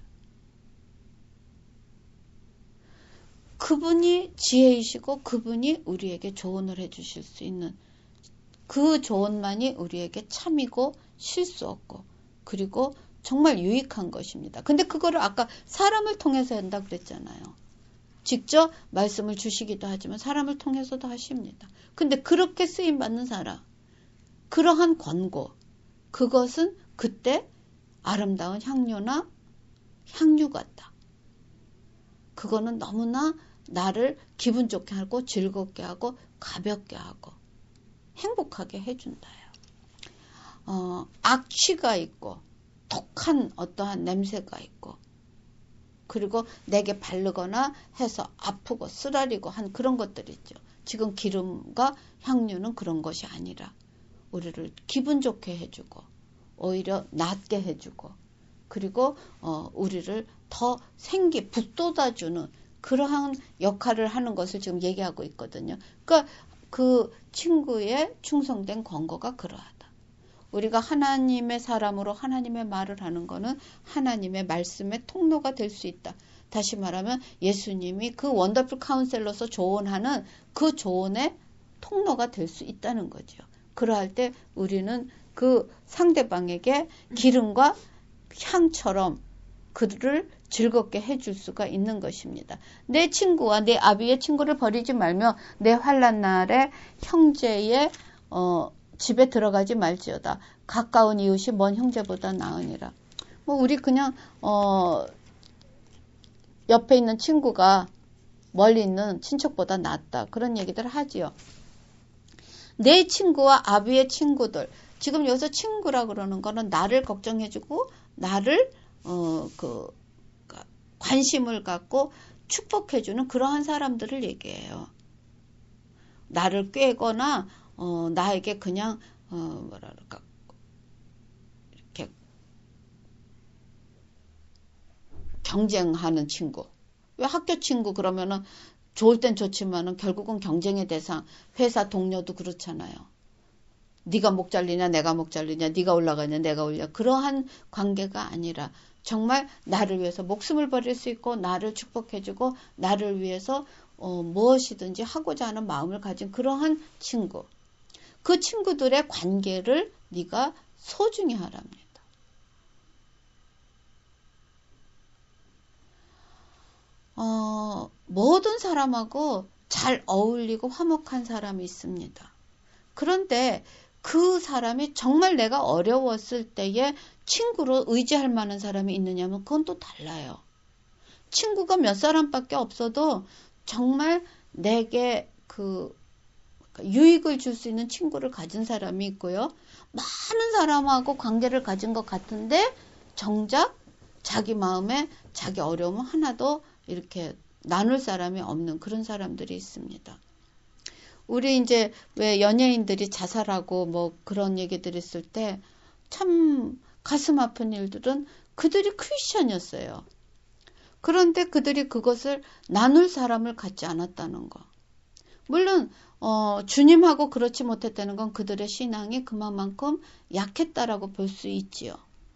그분이 지혜이시고 그분이 우리에게 조언을 해주실 수 있는 그 조언만이 우리에게 참이고 실수 없고 그리고 정말 유익한 것입니다. 근데 그거를 아까 사람을 통해서 한다 그랬잖아요. 직접 말씀을 주시기도 하지만 사람을 통해서도 하십니다. 근데 그렇게 쓰임받는 사람, 그러한 권고, 그것은 그때 아름다운 향료나 향유 같다. 그거는 너무나 나를 기분 좋게 하고 즐겁게 하고 가볍게 하고 행복하게 해준다요. 악취가 있고 독한 어떠한 냄새가 있고 그리고 내게 바르거나 해서 아프고 쓰라리고 한 그런 것들 있죠. 지금 기름과 향유는 그런 것이 아니라 우리를 기분 좋게 해주고 오히려 낫게 해주고 그리고 우리를 더 북돋아주는 그러한 역할을 하는 것을 지금 얘기하고 있거든요. 그러니까 그 친구의 충성된 권고가 그러하다. 우리가 하나님의 사람으로 하나님의 말을 하는 것은 하나님의 말씀의 통로가 될 수 있다. 다시 말하면 예수님이 그 원더풀 카운셀러서 조언하는 그 조언의 통로가 될 수 있다는 거죠. 그러할 때 우리는 그 상대방에게 기름과 향처럼 그들을 즐겁게 해줄 수가 있는 것입니다. 내 친구와 내 아비의 친구를 버리지 말며 내 환난 날에 형제의 집에 들어가지 말지어다. 가까운 이웃이 먼 형제보다 나으니라. 우리 그냥 옆에 있는 친구가 멀리 있는 친척보다 낫다. 그런 얘기들을 하지요. 내 친구와 아비의 친구들. 지금 여기서 친구라 그러는 거는 나를 걱정해주고 나를 관심을 갖고 축복해주는 그러한 사람들을 얘기해요. 나를 꾀거나 나에게 그냥 이렇게 경쟁하는 친구. 왜 학교 친구 그러면은 좋을 땐 좋지만은 결국은 경쟁의 대상. 회사 동료도 그렇잖아요. 네가 목 잘리냐 내가 목 잘리냐 네가 올라가냐 내가 올려 그러한 관계가 아니라 정말 나를 위해서 목숨을 버릴 수 있고 나를 축복해주고 나를 위해서 무엇이든지 하고자 하는 마음을 가진 그러한 친구. 그 친구들의 관계를 네가 소중히 하랍니다. 모든 사람하고 잘 어울리고 화목한 사람이 있습니다. 그런데 그 사람이 정말 내가 어려웠을 때에 친구로 의지할 만한 사람이 있느냐면 그건 또 달라요. 친구가 몇 사람밖에 없어도 정말 내게 유익을 줄 수 있는 친구를 가진 사람이 있고요. 많은 사람하고 관계를 가진 것 같은데 정작 자기 마음에 자기 어려움은 하나도 이렇게 나눌 사람이 없는 그런 사람들이 있습니다. 우리 이제 왜 연예인들이 자살하고 그런 얘기들 있을 때 참 가슴 아픈 일들은 그들이 크리스천이었어요. 그런데 그들이 그것을 나눌 사람을 갖지 않았다는 거. 물론 주님하고 그렇지 못했다는 건 그들의 신앙이 그만큼 약했다라고 볼 수 있지요.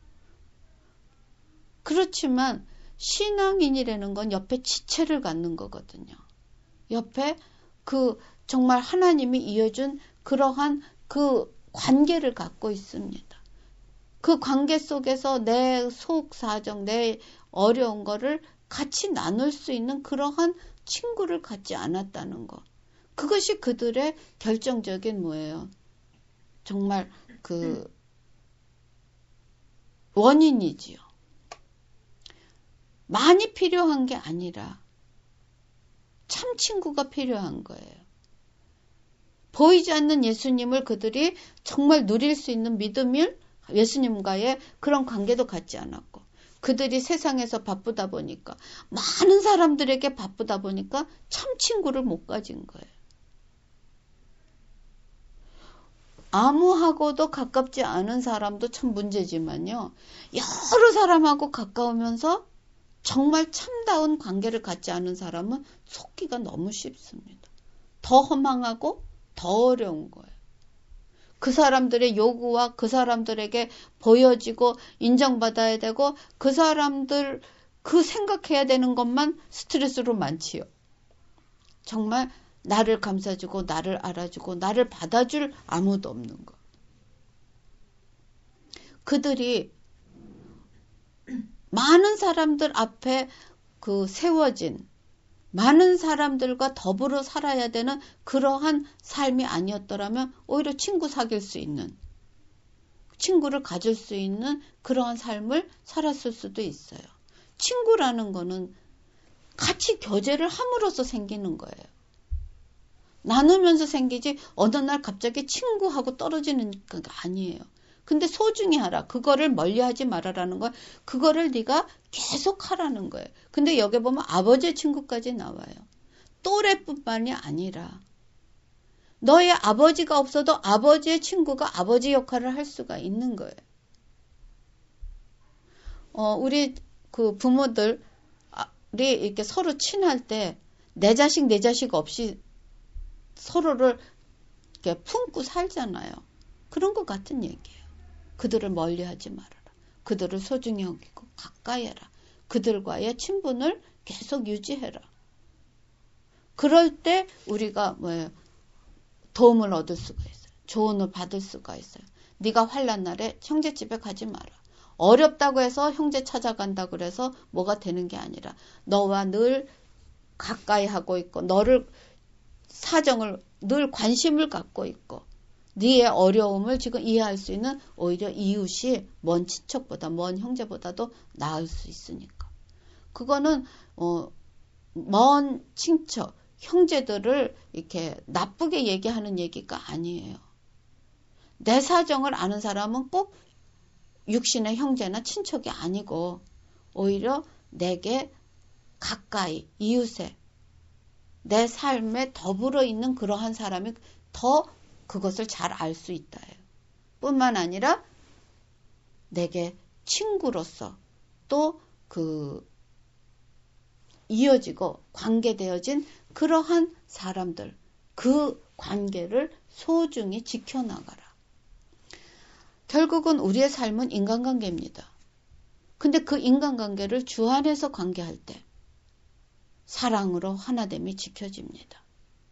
그렇지만 신앙인이라는 건 옆에 지체를 갖는 거거든요. 옆에 정말 하나님이 이어준 그러한 그 관계를 갖고 있습니다. 그 관계 속에서 내 속 사정, 내 어려운 거를 같이 나눌 수 있는 그러한 친구를 갖지 않았다는 거. 그것이 그들의 결정적인 뭐예요? 정말 원인이지요. 많이 필요한 게 아니라 참 친구가 필요한 거예요. 보이지 않는 예수님을 그들이 정말 누릴 수 있는 믿음을 예수님과의 그런 관계도 갖지 않았고 그들이 세상에서 바쁘다 보니까 많은 사람들에게 바쁘다 보니까 참 친구를 못 가진 거예요. 아무하고도 가깝지 않은 사람도 참 문제지만요. 여러 사람하고 가까우면서 정말 참다운 관계를 갖지 않은 사람은 속기가 너무 쉽습니다. 더 허망하고 더 어려운 거예요. 그 사람들의 요구와 그 사람들에게 보여지고 인정받아야 되고 그 사람들 그 생각해야 되는 것만 스트레스로 많지요. 정말 나를 감싸주고 나를 알아주고 나를 받아줄 아무도 없는 거. 그들이 많은 사람들 앞에 그 세워진 많은 사람들과 더불어 살아야 되는 그러한 삶이 아니었더라면 오히려 친구 사귈 수 있는, 친구를 가질 수 있는 그러한 삶을 살았을 수도 있어요. 친구라는 거는 같이 교제를 함으로써 생기는 거예요. 나누면서 생기지 어느 날 갑자기 친구하고 떨어지는 게 아니에요. 근데 소중히 하라. 그거를 멀리하지 말아라는 건 그거를 네가 계속 하라는 거예요. 근데 여기 보면 아버지의 친구까지 나와요. 또래뿐만이 아니라 너의 아버지가 없어도 아버지의 친구가 아버지 역할을 할 수가 있는 거예요. 우리 그 부모들이 이렇게 서로 친할 때 내 자식 없이 서로를 이렇게 품고 살잖아요. 그런 것 같은 얘기예요. 그들을 멀리하지 말아라. 그들을 소중히 여기고 가까이 해라. 그들과의 친분을 계속 유지해라. 그럴 때 우리가 도움을 얻을 수가 있어요. 조언을 받을 수가 있어요. 네가 환난 날에 형제 집에 가지 마라. 어렵다고 해서 형제 찾아간다 그래서 뭐가 되는 게 아니라 너와 늘 가까이 하고 있고 너를 사정을 늘 관심을 갖고 있고 네의 어려움을 지금 이해할 수 있는 오히려 이웃이 먼 친척보다 먼 형제보다도 나을 수 있으니까. 그거는 먼 친척, 형제들을 이렇게 나쁘게 얘기하는 얘기가 아니에요. 내 사정을 아는 사람은 꼭 육신의 형제나 친척이 아니고 오히려 내게 가까이 이웃에 내 삶에 더불어 있는 그러한 사람이 더 그것을 잘 알 수 있다예요. 뿐만 아니라 내게 친구로서 또 이어지고 관계되어진 그러한 사람들, 그 관계를 소중히 지켜나가라. 결국은 우리의 삶은 인간관계입니다. 근데 그 인간관계를 주 안에서 관계할 때 사랑으로 하나됨이 지켜집니다.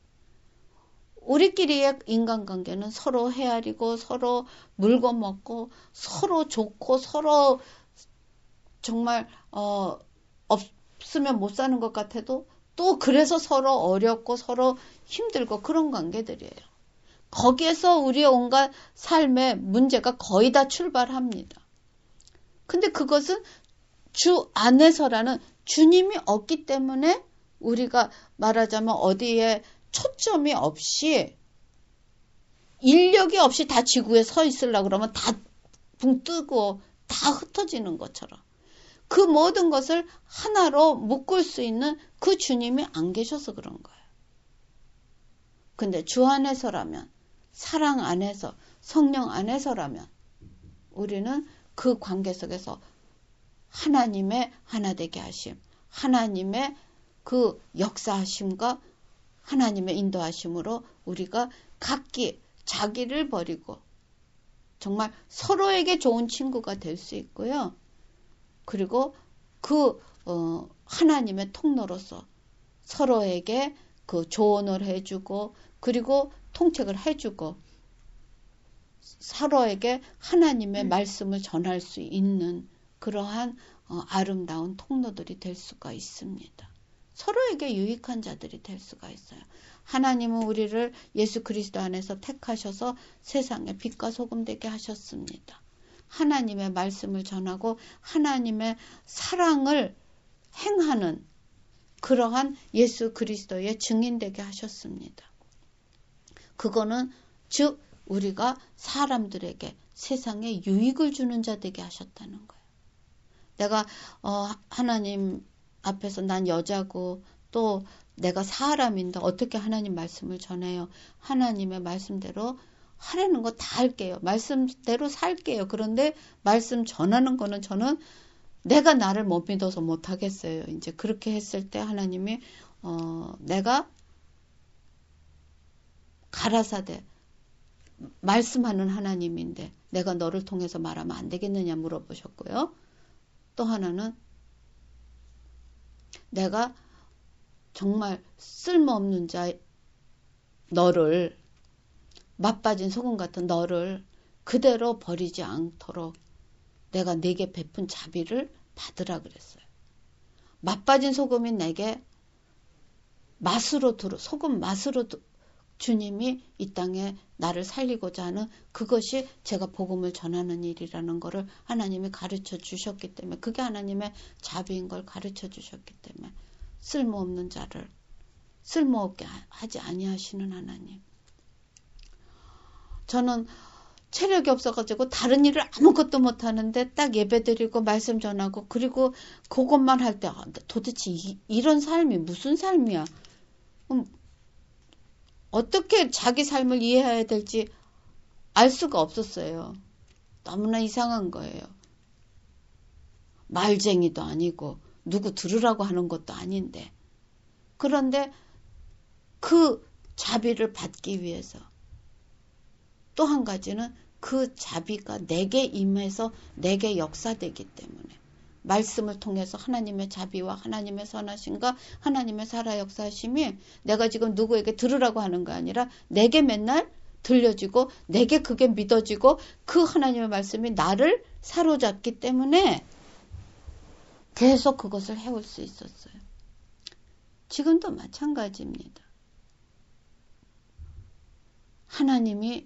우리끼리의 인간관계는 서로 헤아리고 서로 물건 먹고 서로 좋고 서로 정말 없으면 못 사는 것 같아도 또 그래서 서로 어렵고 서로 힘들고 그런 관계들이에요. 거기에서 우리의 온갖 삶의 문제가 거의 다 출발합니다. 근데 그것은 주 안에서라는 주님이 없기 때문에 우리가 말하자면 어디에 초점이 없이 인력이 없이 다 지구에 서 있으려고 그러면 다 붕 뜨고 다 흩어지는 것처럼 그 모든 것을 하나로 묶을 수 있는 그 주님이 안 계셔서 그런 거예요. 근데 주 안에서라면 사랑 안에서 성령 안에서라면 우리는 그 관계 속에서 하나님의 하나 되게 하심, 하나님의 그 역사하심과 하나님의 인도하심으로 우리가 각기 자기를 버리고 정말 서로에게 좋은 친구가 될 수 있고요. 그리고 그 하나님의 통로로서 서로에게 그 조언을 해주고 그리고 통책을 해주고 서로에게 하나님의 말씀을 전할 수 있는 그러한 아름다운 통로들이 될 수가 있습니다. 서로에게 유익한 자들이 될 수가 있어요. 하나님은 우리를 예수 그리스도 안에서 택하셔서 세상에 빛과 소금 되게 하셨습니다. 하나님의 말씀을 전하고 하나님의 사랑을 행하는 그러한 예수 그리스도의 증인 되게 하셨습니다. 그거는 즉 우리가 사람들에게 세상에 유익을 주는 자 되게 하셨다는 거예요. 내가 하나님 앞에서 난 여자고 또 내가 사람인데 어떻게 하나님 말씀을 전해요? 하나님의 말씀대로 하라는 거 다 할게요. 말씀대로 살게요. 그런데 말씀 전하는 거는 저는 내가 나를 못 믿어서 못 하겠어요. 이제 그렇게 했을 때 하나님이 내가 가라사대 말씀하는 하나님인데 내가 너를 통해서 말하면 안 되겠느냐 물어보셨고요. 또 하나는 내가 정말 쓸모없는 자 너를, 맛빠진 소금 같은 너를 그대로 버리지 않도록 내가 네게 베푼 자비를 받으라 그랬어요. 맛빠진 소금이 내게 소금 맛으로 주님이 이 땅에 나를 살리고자 하는 그것이 제가 복음을 전하는 일이라는 것을 하나님이 가르쳐 주셨기 때문에, 그게 하나님의 자비인 걸 가르쳐 주셨기 때문에, 쓸모없는 자를 쓸모없게 하지 아니하시는 하나님. 저는 체력이 없어가지고 다른 일을 아무것도 못하는데 딱 예배드리고 말씀 전하고 그리고 그것만 할 때 도대체 이런 삶이 무슨 삶이야. 어떻게 자기 삶을 이해해야 될지 알 수가 없었어요. 너무나 이상한 거예요. 말쟁이도 아니고 누구 들으라고 하는 것도 아닌데. 그런데 그 자비를 받기 위해서 또 한 가지는 그 자비가 내게 임해서 내게 역사되기 때문에 말씀을 통해서 하나님의 자비와 하나님의 선하심과 하나님의 살아 역사하심이 내가 지금 누구에게 들으라고 하는 거 아니라 내게 맨날 들려지고 내게 그게 믿어지고 그 하나님의 말씀이 나를 사로잡기 때문에 계속 그것을 해올 수 있었어요. 지금도 마찬가지입니다. 하나님이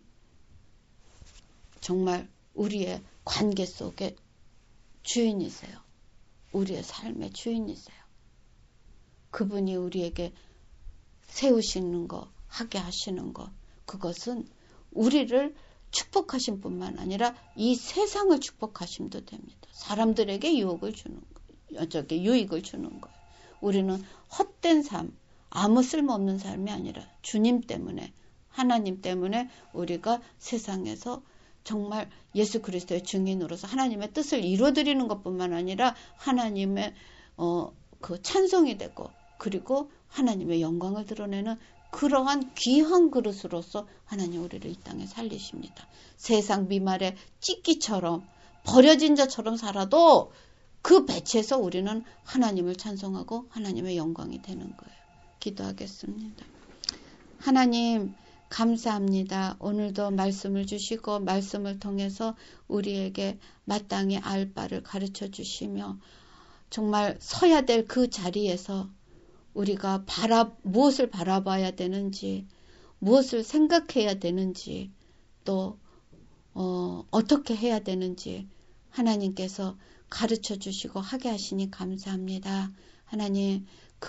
정말 우리의 관계 속에 주인이세요. 우리의 삶의 주인이세요. 그분이 우리에게 세우시는 거, 하게 하시는 거, 그것은 우리를 축복하신 뿐만 아니라 이 세상을 축복하심도 됩니다. 사람들에게 유익을 주는 거예요. 우리는 헛된 삶, 아무 쓸모없는 삶이 아니라 주님 때문에, 하나님 때문에 우리가 세상에서 정말 예수 그리스도의 증인으로서 하나님의 뜻을 이루어드리는 것뿐만 아니라 하나님의 그 찬송이 되고 그리고 하나님의 영광을 드러내는 그러한 귀한 그릇으로서 하나님 우리를 이 땅에 살리십니다. 세상 미말의 찢기처럼 버려진 자처럼 살아도 그 배치에서 우리는 하나님을 찬송하고 하나님의 영광이 되는 거예요. 기도하겠습니다. 하나님 감사합니다. 오늘도 말씀을 주시고 말씀을 통해서 우리에게 마땅히 알 바를 가르쳐 주시며 정말 서야 될 그 자리에서 우리가 무엇을 바라봐야 되는지, 무엇을 생각해야 되는지, 또 어떻게 해야 되는지 하나님께서 가르쳐 주시고 하게 하시니 감사합니다. 하나님,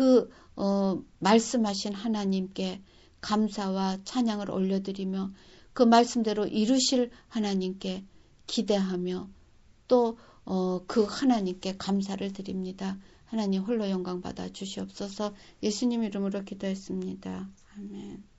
말씀하신 하나님께 감사와 찬양을 올려드리며 그 말씀대로 이루실 하나님께 기대하며 또 그 하나님께 감사를 드립니다. 하나님 홀로 영광 받아 주시옵소서. 예수님 이름으로 기도했습니다. 아멘.